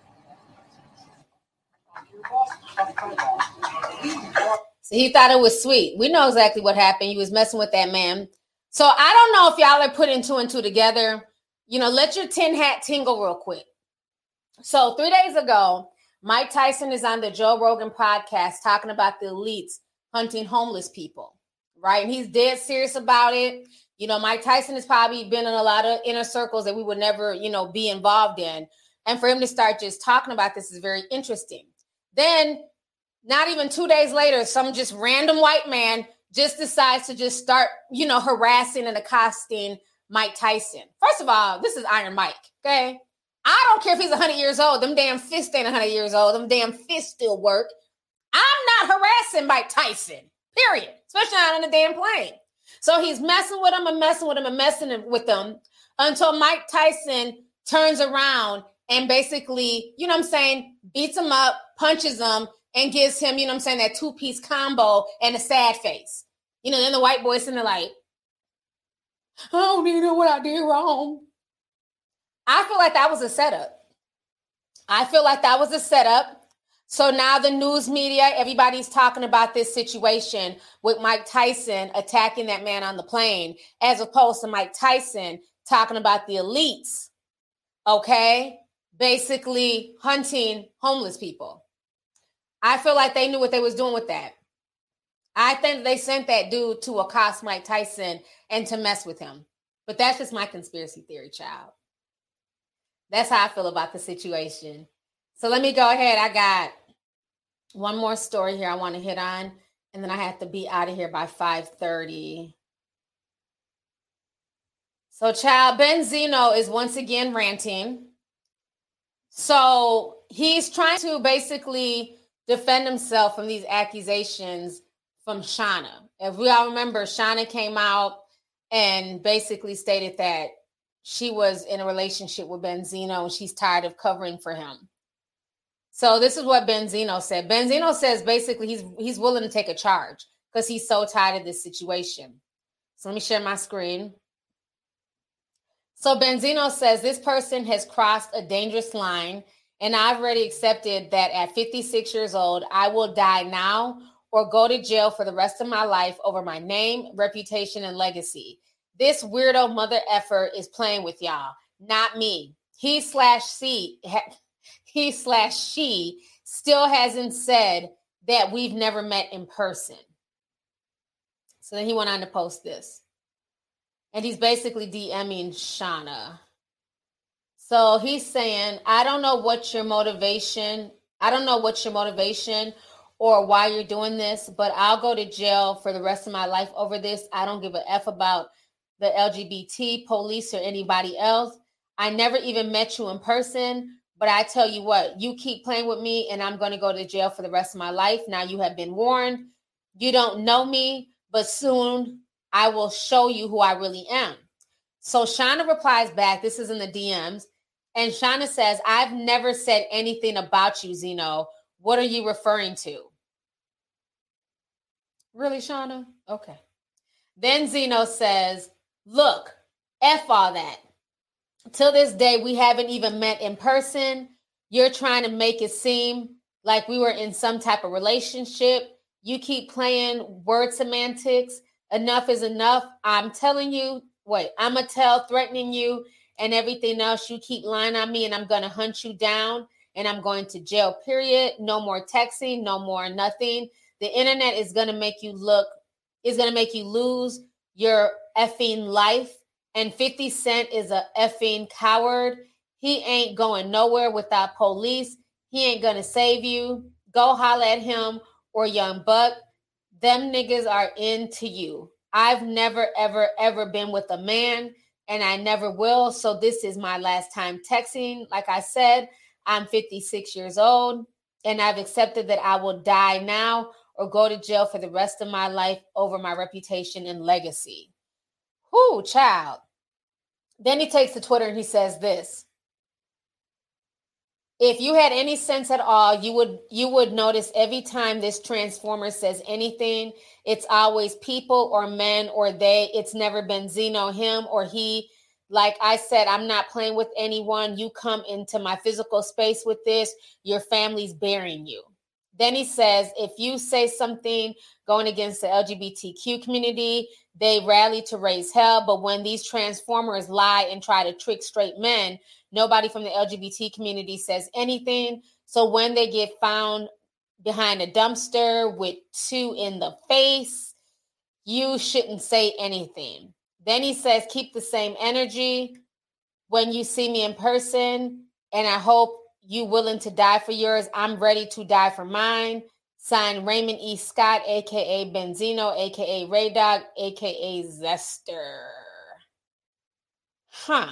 So he thought it was sweet. We know exactly what happened. He was messing with that man. So I don't know if y'all are putting two and two together. You know, let your tin hat tingle real quick. So three days ago, Mike Tyson is on the Joe Rogan podcast talking about the elites hunting homeless people, right? And he's dead serious about it. You know, Mike Tyson has probably been in a lot of inner circles that we would never, you know, be involved in. And for him to start just talking about this is very interesting. Then, not even two days later, some just random white man just decides to just start, you know, harassing and accosting Mike Tyson. First of all, this is Iron Mike, okay? I don't care if he's one hundred years old. Them damn fists ain't one hundred years old. Them damn fists still work. I'm not harassing Mike Tyson, period, especially not on the damn plane. So he's messing with him and messing with him and messing with him until Mike Tyson turns around and basically, you know what I'm saying, beats him up, punches him, and gives him, you know what I'm saying, that two-piece combo and a sad face. You know, then the white boy's sitting there like, I don't even know what I did wrong. I feel like that was a setup. I feel like that was a setup. So now the news media, everybody's talking about this situation with Mike Tyson attacking that man on the plane, as opposed to Mike Tyson talking about the elites, okay, basically hunting homeless people. I feel like they knew what they was doing with that. I think they sent that dude to accost Mike Tyson and to mess with him. But that's just my conspiracy theory, child. That's how I feel about the situation. So let me go ahead. I got one more story here I want to hit on, and then I have to be out of here by five thirty. So, child, Benzino is once again ranting. So he's trying to basically defend himself from these accusations from Shauna. If we all remember, Shauna came out and basically stated that she was in a relationship with Benzino and she's tired of covering for him. So this is what Benzino said. Benzino says basically he's he's willing to take a charge because he's so tired of this situation. So let me share my screen. So Benzino says this person has crossed a dangerous line, and I've already accepted that at fifty-six years old, I will die now or go to jail for the rest of my life over my name, reputation, and legacy. This weirdo mother effer is playing with y'all. not me. He slash she, he slash she still hasn't said that we've never met in person. So then he went on to post this. And he's basically DMing Shauna. So he's saying, I don't know what your motivation, I don't know what your motivation or why you're doing this, but I'll go to jail for the rest of my life over this. I don't give a F about the L G B T, police, or anybody else. I never even met you in person, but I tell you what, you keep playing with me and I'm going to go to jail for the rest of my life. Now you have been warned. You don't know me, but soon I will show you who I really am. So Shauna replies back, this is in the D Ms, and Shauna says, I've never said anything about you, Zeno. What are you referring to? Really, Shauna? Okay. Then Zeno says, look, F all that. Till this day, we haven't even met in person. You're trying to make it seem like we were in some type of relationship. You keep playing word semantics. Enough is enough. I'm telling you, wait, I'm going to tell, threatening you and everything else. You keep lying on me and I'm going to hunt you down and I'm going to jail, period. No more texting, no more nothing. The internet is going to make you look, is going to make you lose your effing life. And fifty Cent is a effing coward. He ain't going nowhere without police. He ain't going to save you. Go holler at him or Young Buck. Them niggas are into you. I've never, ever, ever been with a man, and I never will. So this is my last time texting. Like I said, I'm fifty-six years old, and I've accepted that I will die now or go to jail for the rest of my life over my reputation and legacy. Whoo, child. Then he takes to Twitter and he says this. If you had any sense at all, you would you would notice every time this transformer says anything, it's always people or men or they. It's never been Zeno, him or he. Like I said, I'm not playing with anyone. You come into my physical space with this, your family's burying you. Then he says, if you say something going against the L G B T Q community, they rally to raise hell. But when these transformers lie and try to trick straight men, nobody from the L G B T community says anything. So when they get found behind a dumpster with two in the face, you shouldn't say anything. Then he says, keep the same energy when you see me in person. And I hope you willing to die for yours. I'm ready to die for mine. Signed, Raymond E. Scott, a k a. Benzino, a k a. Ray Dog, a k a. Zester. Huh.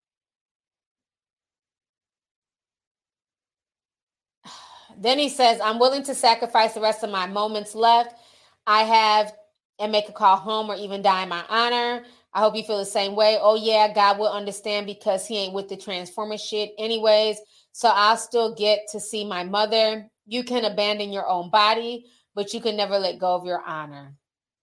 Then he says, I'm willing to sacrifice the rest of my moments left. I have and make a call home or even die in my honor. I hope you feel the same way. Oh, yeah, God will understand because he ain't with the transformer shit anyways. So I'll still get to see my mother. You can abandon your own body, but you can never let go of your honor.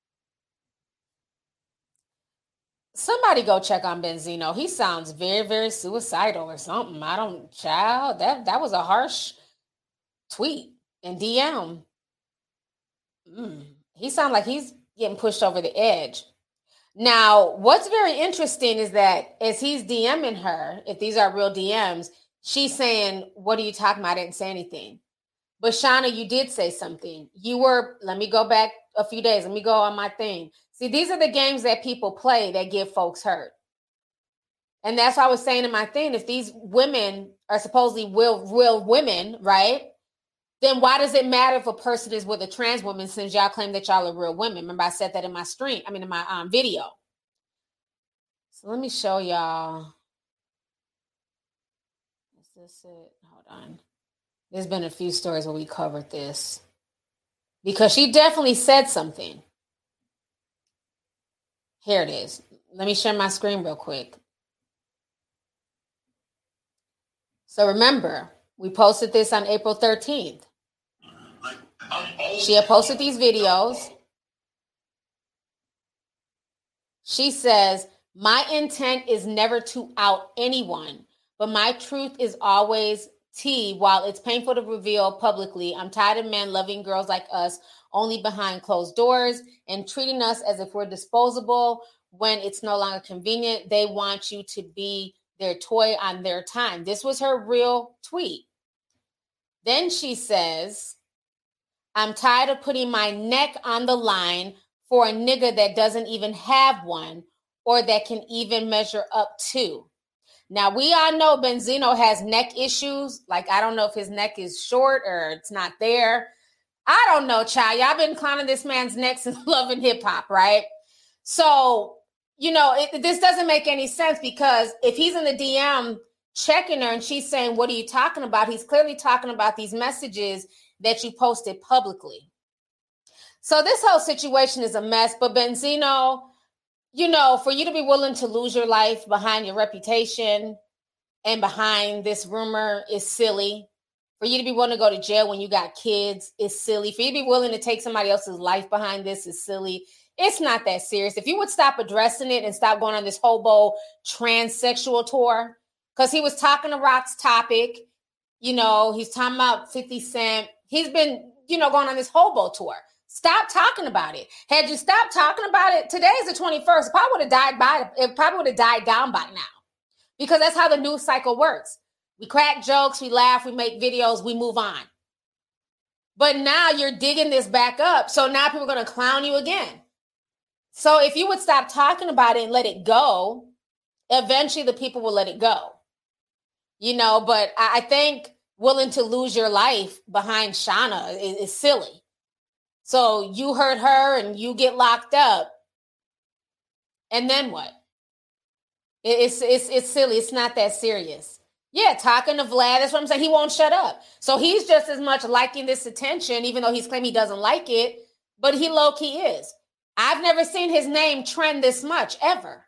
Somebody go check on Benzino. He sounds very, very suicidal or something. I don't, child, that, that was a harsh tweet and D M. Mm. He sounds like he's getting pushed over the edge. Now, what's very interesting is that as he's DMing her, if these are real D Ms, she's saying, what are you talking about? I didn't say anything. But Shauna, you did say something. You were, let me go back a few days. Let me go on my thing. See, these are the games that people play that get folks hurt. And that's what I was saying in my thing. If these women are supposedly real, real women, right? Then why does it matter if a person is with a trans woman since y'all claim that y'all are real women? Remember, I said that in my stream, I mean, in my um, video. So let me show y'all. Is this it? Hold on. There's been a few stories where we covered this. Because she definitely said something. Here it is. Let me share my screen real quick. So remember, we posted this on April thirteenth. She had posted these videos. She says, my intent is never to out anyone, but my truth is always T. While it's painful to reveal publicly, I'm tired of men loving girls like us only behind closed doors and treating us as if we're disposable when it's no longer convenient. They want you to be their toy on their time. This was her real tweet. Then she says, I'm tired of putting my neck on the line for a nigga that doesn't even have one or that can even measure up to. Now, we all know Benzino has neck issues. Like, I don't know if his neck is short or it's not there. I don't know, child. Y'all been clowning this man's neck since Love and Hip Hop, right? So, you know, it, this doesn't make any sense because if he's in the D M checking her and she's saying, what are you talking about? He's clearly talking about these messages that you posted publicly. So this whole situation is a mess, but Benzino, you know, for you to be willing to lose your life behind your reputation and behind this rumor is silly. For you to be willing to go to jail when you got kids is silly. For you to be willing to take somebody else's life behind this is silly. It's not that serious. If you would stop addressing it and stop going on this hobo transsexual tour, because he was talking to Rock's Topic, you know, he's talking about fifty Cent. He's been, you know, going on this hobo tour. Stop talking about it. Had you stopped talking about it, today is the twenty-first. It probably would have died by it probably would have died down by now. Because that's how the news cycle works. We crack jokes, we laugh, we make videos, we move on. But now you're digging this back up. So now people are going to clown you again. So if you would stop talking about it and let it go, eventually the people will let it go. You know, but I think willing to lose your life behind Shauna is, is silly. So you hurt her and you get locked up. And then what? It's, it's, it's silly. It's not that serious. Yeah, talking to Vlad, that's what I'm saying. He won't shut up. So he's just as much liking this attention, even though he's claiming he doesn't like it, but he low-key is. I've never seen his name trend this much, ever.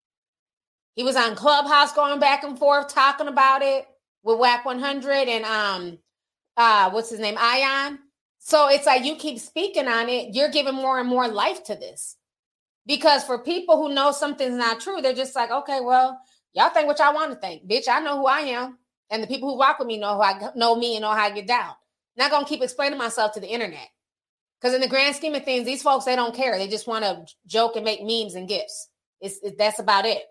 He was on Clubhouse going back and forth, talking about it with W A C one hundred and, um, uh, what's his name, Ion. So it's like you keep speaking on it, you're giving more and more life to this. Because for people who know something's not true, they're just like, okay, well, y'all think what y'all want to think. Bitch, I know who I am. And the people who rock with me know who I know me and know how I get down. Not going to keep explaining myself to the internet. Because in the grand scheme of things, these folks, they don't care. They just want to joke and make memes and gifs. It's, it, that's about it.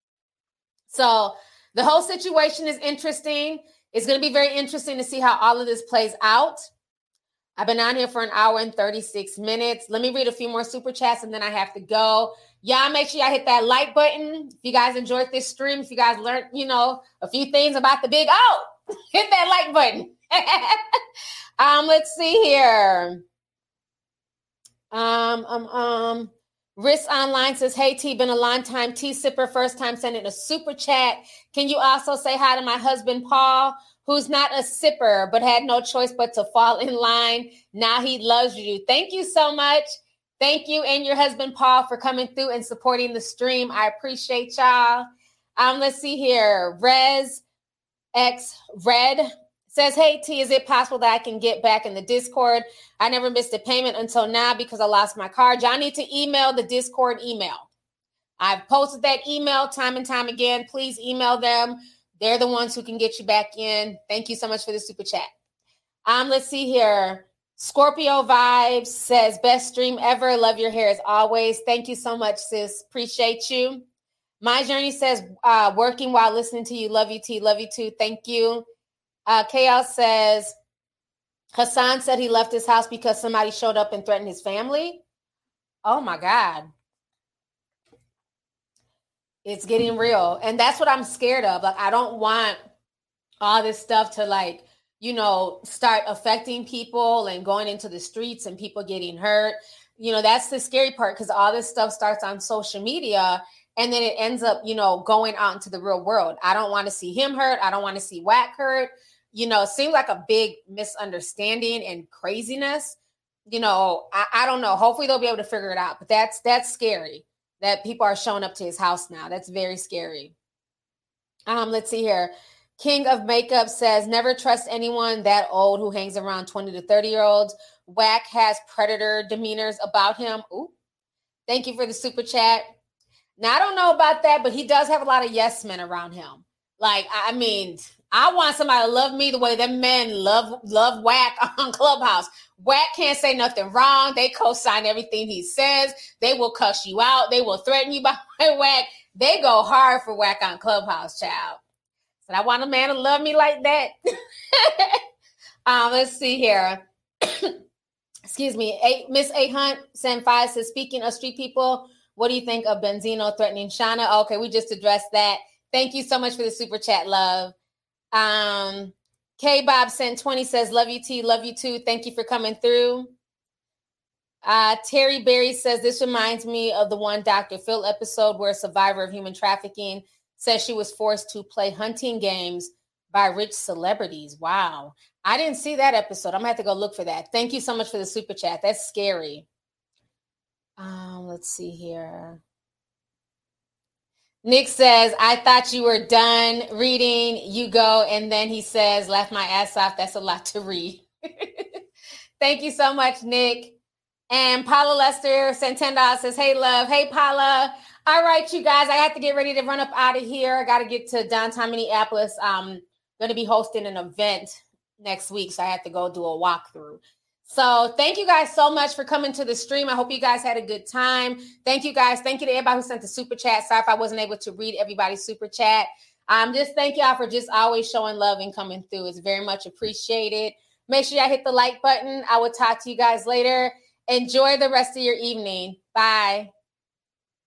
So the whole situation is interesting. It's going to be very interesting to see how all of this plays out. I've been on here for an hour and thirty-six minutes. Let me read a few more super chats and then I have to go. Y'all make sure y'all hit that like button. If you guys enjoyed this stream, if you guys learned, you know, a few things about the big O, hit that like button. um, let's see here. Um, um, um, Risk Online says, hey, T, been a long time tea sipper, first time sending a super chat. Can you also say hi to my husband, Paul, who's not a sipper, but had no choice but to fall in line. Now he loves you. Thank you so much. Thank you and your husband, Paul, for coming through and supporting the stream. I appreciate y'all. Um, let's see here. Rez X Red says, hey, T, is it possible that I can get back in the Discord? I never missed a payment until now because I lost my card. Y'all need to email the Discord email. I've posted that email time and time again. Please email them. They're the ones who can get you back in. Thank you so much for the super chat. Um, let's see here. Scorpio Vibes says, best stream ever. Love your hair as always. Thank you so much, sis. Appreciate you. My Journey says, uh, working while listening to you. Love you, T. Love you, too. Thank you. Uh, K L says, Hassan said he left his house because somebody showed up and threatened his family. Oh, my God. It's getting real. And that's what I'm scared of. Like, I don't want all this stuff to, like, you know, start affecting people and going into the streets and people getting hurt. You know, that's the scary part because all this stuff starts on social media and then it ends up, you know, going out into the real world. I don't want to see him hurt. I don't want to see W A C hurt. You know, it seems like a big misunderstanding and craziness. You know, I, I don't know. Hopefully they'll be able to figure it out. But that's that's scary. That people are showing up to his house now. That's very scary. Um, let's see here. King of Makeup says, never trust anyone that old who hangs around twenty to thirty year olds. W A C has predator demeanors about him. Ooh, thank you for the super chat. Now, I don't know about that, but he does have a lot of yes men around him. Like, I mean, I want somebody to love me the way them men love, love W A C on Clubhouse. W A C can't say nothing wrong. They co-sign everything he says. They will cuss you out. They will threaten you by W A C. They go hard for whack on Clubhouse, child. But I want a man to love me like that. um, let's see here. Excuse me. Eight, Miss Eight Hunt sent five says, speaking of street people, what do you think of Benzino threatening Shauna? Okay, we just addressed that. Thank you so much for the super chat, love. Um, K Bob sent twenty says, love you, T. Love you too. Thank you for coming through. Uh, Terry Berry says, this reminds me of the one Doctor Phil episode where a survivor of human trafficking says she was forced to play hunting games by rich celebrities. Wow. I didn't see that episode. I'm going to have to go look for that. Thank you so much for the super chat. That's scary. Um, let's see here. Nick says, I thought you were done reading. You go. And then he says, laugh my ass off. That's a lot to read. Thank you so much, Nick. And Paula Lester sent ten dollars, says, hey, love. Hey, Paula. All right, you guys, I have to get ready to run up out of here. I got to get to downtown Minneapolis. I'm going to be hosting an event next week, so I have to go do a walkthrough. So thank you guys so much for coming to the stream. I hope you guys had a good time. Thank you guys. Thank you to everybody who sent the super chat. Sorry if I wasn't able to read everybody's super chat. Um, just thank y'all for just always showing love and coming through. It's very much appreciated. Make sure y'all hit the like button. I will talk to you guys later. Enjoy the rest of your evening. Bye.